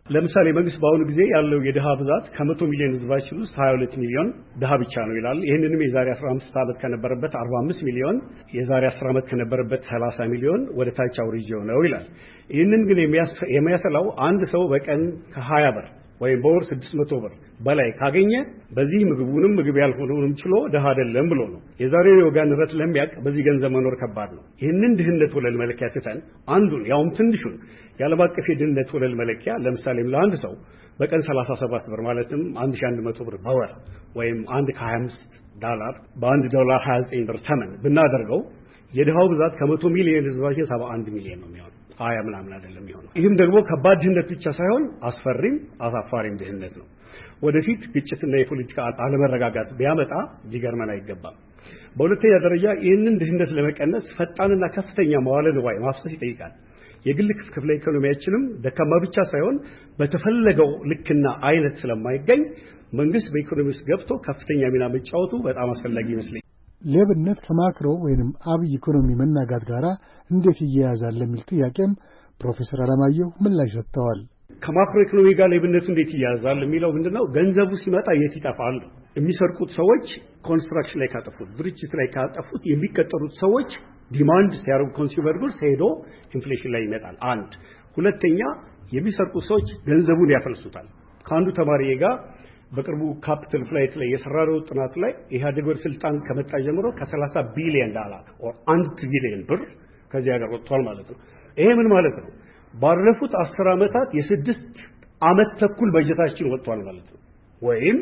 ለምሳሌ መንግስት በአሁኑ ጊዜ ያለው የድሃ ብዛት ከመቶ ሚሊዮን ህዝባችን ውስጥ ሀያ ሁለት ሚሊዮን ድሃ ብቻ ነው ይላል። ይህንንም የዛሬ አስራ አምስት ዓመት ከነበረበት አርባ አምስት ሚሊዮን የዛሬ አስር ዓመት ከነበረበት ሰላሳ ሚሊዮን ወደ ታች አውርጄው ነው ይላል። ይህንን ግን የሚያሰላው አንድ ሰው በቀን ከሀያ ብር ወይም በወር ስድስት መቶ ብር በላይ ካገኘ በዚህ ምግቡንም ምግብ ያልሆነውንም ችሎ ድሃ አይደለም ብሎ ነው። የዛሬው የዋጋ ንረት ለሚያውቅ በዚህ ገንዘብ መኖር ከባድ ነው። ይህንን ድህነት ወለል መለኪያ ትተን አንዱን ያውም ትንሹን የዓለም አቀፍ የድህነት ወለል መለኪያ ለምሳሌም ለአንድ ሰው በቀን ሰላሳ ሰባት ብር ማለትም አንድ ሺህ አንድ መቶ ብር በወር ወይም አንድ ከሀያ አምስት ዶላር በአንድ ዶላር ሀያ ዘጠኝ ብር ተመን ብናደርገው የድሃው ብዛት ከመቶ ሚሊዮን ህዝባችን ሰባ አንድ ሚሊዮን ነው የሚሆነው። ሀያ ምናምን አይደለም የሚሆነው። ይህም ደግሞ ከባድ ድህነት ብቻ ሳይሆን አስፈሪም አሳፋሪም ድህነት ነው። ወደፊት ግጭትና የፖለቲካ አለመረጋጋት ቢያመጣ ሊገርመን አይገባም። በሁለተኛ ደረጃ ይህንን ድህነት ለመቀነስ ፈጣንና ከፍተኛ መዋለ ንዋይ ማፍሰስ ይጠይቃል። የግል ክፍለ ኢኮኖሚያችንም ደካማ ብቻ ሳይሆን በተፈለገው ልክና አይነት ስለማይገኝ መንግስት በኢኮኖሚ ውስጥ ገብቶ ከፍተኛ ሚና መጫወቱ በጣም አስፈላጊ ይመስለኛል። ሌብነት ከማክሮ ወይንም አብይ ኢኮኖሚ መናጋት ጋር እንዴት ይያያዛል ለሚል ጥያቄም ፕሮፌሰር አለማየሁ ምላሽ ሰጥተዋል። ከማክሮ ኢኮኖሚ ጋር ሌብነቱ እንዴት ይያያዛል የሚለው ምንድነው? ገንዘቡ ሲመጣ የት ይጠፋል? የሚሰርቁት ሰዎች ኮንስትራክሽን ላይ ካጠፉት፣ ድርጅት ላይ ካጠፉት የሚቀጠሩት ሰዎች ዲማንድ ሲያደርጉ ኮንሱመር ጉድስ ሄዶ ኢንፍሌሽን ላይ ይመጣል። አንድ ሁለተኛ የሚሰርቁት ሰዎች ገንዘቡን ያፈልሱታል። ከአንዱ ተማሪ ጋር በቅርቡ ካፒታል ፍላይት ላይ የሰራው ጥናት ላይ ኢህአዴግ ወደ ስልጣን ከመጣ ጀምሮ ከሰላሳ ቢሊዮን ዶላር ኦር አንድ ትሪሊዮን ብር ከዚህ ሀገር ወጥቷል ማለት ነው። ይሄ ምን ማለት ነው? ባለፉት አስር ዓመታት የስድስት ዓመት ተኩል በጀታችን ወጥቷል ማለት ነው። ወይም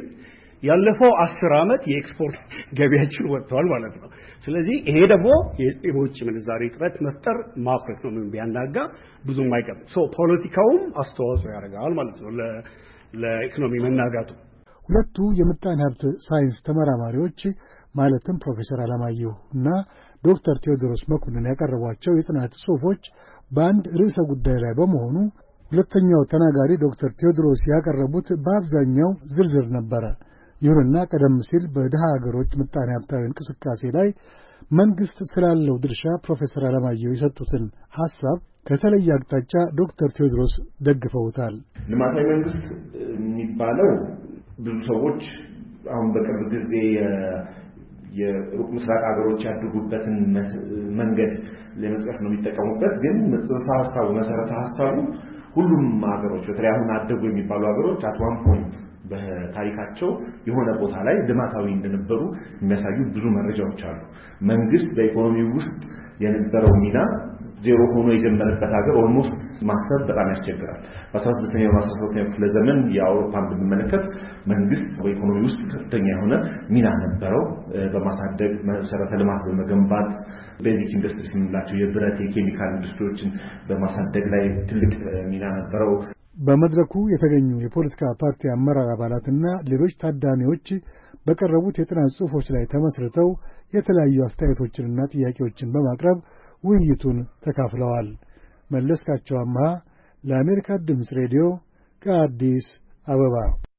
ያለፈው አስር ዓመት የኤክስፖርት ገቢያችን ወጥቷል ማለት ነው። ስለዚህ ይሄ ደግሞ የውጭ ምንዛሪ እጥረት መፍጠር ማክሮ ኢኮኖሚውን ቢያናጋ ብዙም አይቀርም። ሶ ፖለቲካውም አስተዋጽኦ ያደርጋል ማለት ነው ለኢኮኖሚ መናጋቱ። ሁለቱ የምጣኔ ሀብት ሳይንስ ተመራማሪዎች ማለትም ፕሮፌሰር አለማየሁ እና ዶክተር ቴዎድሮስ መኮንን ያቀረቧቸው የጥናት ጽሑፎች በአንድ ርዕሰ ጉዳይ ላይ በመሆኑ ሁለተኛው ተናጋሪ ዶክተር ቴዎድሮስ ያቀረቡት በአብዛኛው ዝርዝር ነበረ። ይሁንና ቀደም ሲል በድሃ ሀገሮች ምጣኔ ሀብታዊ እንቅስቃሴ ላይ መንግስት ስላለው ድርሻ ፕሮፌሰር አለማየሁ የሰጡትን ሐሳብ ከተለየ አቅጣጫ ዶክተር ቴዎድሮስ ደግፈውታል። ልማታዊ መንግስት የሚባለው ብዙ ሰዎች አሁን በቅርብ ጊዜ የሩቅ ምስራቅ ሀገሮች ያደጉበትን መንገድ ለመጥቀስ ነው የሚጠቀሙበት። ግን ጽንሰ ሐሳቡ መሰረተ ሐሳቡ ሁሉም ሀገሮች በተለይ አሁን አደጉ የሚባሉ ሀገሮች አት ዋን ፖይንት በታሪካቸው የሆነ ቦታ ላይ ልማታዊ እንደነበሩ የሚያሳዩ ብዙ መረጃዎች አሉ። መንግስት በኢኮኖሚ ውስጥ የነበረው ሚና ዜሮ ሆኖ የጀመረበት ሀገር ኦልሞስት ማሰብ በጣም ያስቸግራል። በአስራ ስድስተኛው እና አስራ ሰባተኛው ክፍለ ዘመን የአውሮፓን ብንመለከት መንግስት በኢኮኖሚ ውስጥ ከፍተኛ የሆነ ሚና ነበረው። በማሳደግ መሰረተ ልማት በመገንባት ቤዚክ ኢንዱስትሪስ የምንላቸው የብረት የኬሚካል ኢንዱስትሪዎችን በማሳደግ ላይ ትልቅ ሚና ነበረው። በመድረኩ የተገኙ የፖለቲካ ፓርቲ አመራር አባላትና ሌሎች ታዳሚዎች በቀረቡት የጥናት ጽሑፎች ላይ ተመስርተው የተለያዩ አስተያየቶችንና ጥያቄዎችን በማቅረብ ውይይቱን ተካፍለዋል። መለስካቸው አምሃ ለአሜሪካ ድምፅ ሬዲዮ ከአዲስ አበባ።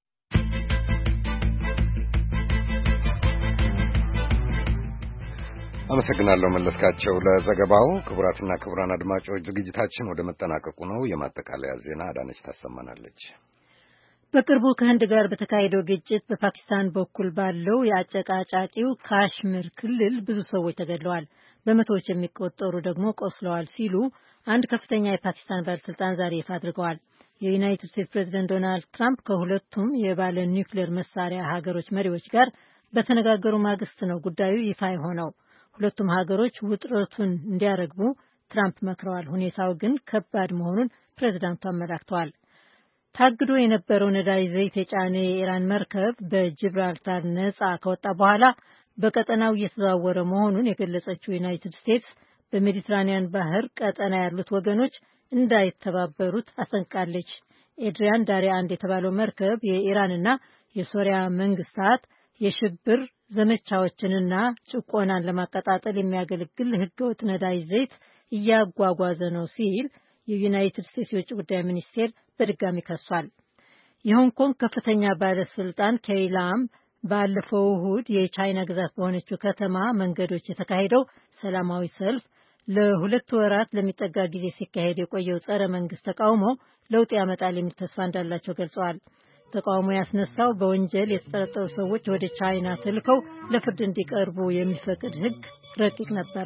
አመሰግናለሁ መለስካቸው ለዘገባው። ክቡራትና ክቡራን አድማጮች ዝግጅታችን ወደ መጠናቀቁ ነው። የማጠቃለያ ዜና አዳነች ታሰማናለች። በቅርቡ ከህንድ ጋር በተካሄደው ግጭት በፓኪስታን በኩል ባለው የአጨቃጫቂው ካሽሚር ክልል ብዙ ሰዎች ተገድለዋል፣ በመቶዎች የሚቆጠሩ ደግሞ ቆስለዋል ሲሉ አንድ ከፍተኛ የፓኪስታን ባለስልጣን ዛሬ ይፋ አድርገዋል። የዩናይትድ ስቴትስ ፕሬዝዳንት ዶናልድ ትራምፕ ከሁለቱም የባለ ኒውክሌር መሳሪያ ሀገሮች መሪዎች ጋር በተነጋገሩ ማግስት ነው ጉዳዩ ይፋ የሆነው። ሁለቱም ሀገሮች ውጥረቱን እንዲያረግቡ ትራምፕ መክረዋል። ሁኔታው ግን ከባድ መሆኑን ፕሬዝዳንቱ አመላክተዋል። ታግዶ የነበረው ነዳጅ ዘይት የጫነ የኢራን መርከብ በጂብራልታር ነጻ ከወጣ በኋላ በቀጠናው እየተዘዋወረ መሆኑን የገለጸችው ዩናይትድ ስቴትስ በሜዲትራኒያን ባህር ቀጠና ያሉት ወገኖች እንዳይተባበሩት አስጠንቅቃለች። ኤድሪያን ዳሪያ አንድ የተባለው መርከብ የኢራንና የሶሪያ መንግስታት የሽብር ዘመቻዎችንና ጭቆናን ለማቀጣጠል የሚያገለግል ህገወጥ ነዳጅ ዘይት እያጓጓዘ ነው ሲል የዩናይትድ ስቴትስ የውጭ ጉዳይ ሚኒስቴር በድጋሚ ከሷል። የሆንግ ኮንግ ከፍተኛ ባለስልጣን ኬይላም ባለፈው እሁድ የቻይና ግዛት በሆነችው ከተማ መንገዶች የተካሄደው ሰላማዊ ሰልፍ ለሁለት ወራት ለሚጠጋ ጊዜ ሲካሄድ የቆየው ጸረ መንግስት ተቃውሞ ለውጥ ያመጣል የሚል ተስፋ እንዳላቸው ገልጸዋል። ተቃውሞ ያስነሳው በወንጀል የተጠረጠሩ ሰዎች ወደ ቻይና ተልከው ለፍርድ እንዲቀርቡ የሚፈቅድ ሕግ ረቂቅ ነበር።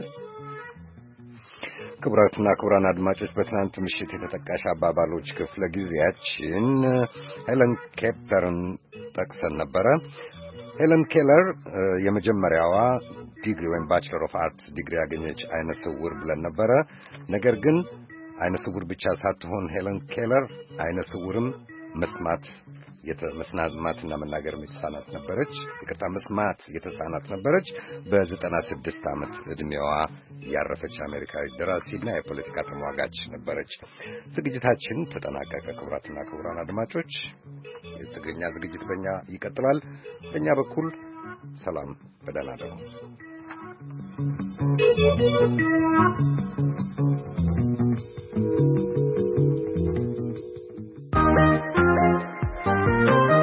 ክቡራትና ክቡራን አድማጮች በትናንት ምሽት የተጠቃሽ አባባሎች ክፍለ ጊዜያችን ሄለን ኬለርን ጠቅሰን ነበረ። ሄለን ኬለር የመጀመሪያዋ ዲግሪ ወይም ባችለር ኦፍ አርትስ ዲግሪ ያገኘች አይነ ስውር ብለን ነበረ። ነገር ግን አይነ ስውር ብቻ ሳትሆን ሄለን ኬለር አይነ ስውርም መስማት የተመስማትና መናገር የተሳናት ነበረች። ይቅርታ መስማት የተሳናት ነበረች። በዘጠና ስድስት ዓመት ዕድሜዋ ያረፈች አሜሪካዊ ደራሲና የፖለቲካ ተሟጋች ነበረች። ዝግጅታችን ተጠናቀቀ። ክቡራትና ክቡራን አድማጮች የትግርኛ ዝግጅት በእኛ ይቀጥላል። በእኛ በኩል ሰላም፣ በደህና እደሩ።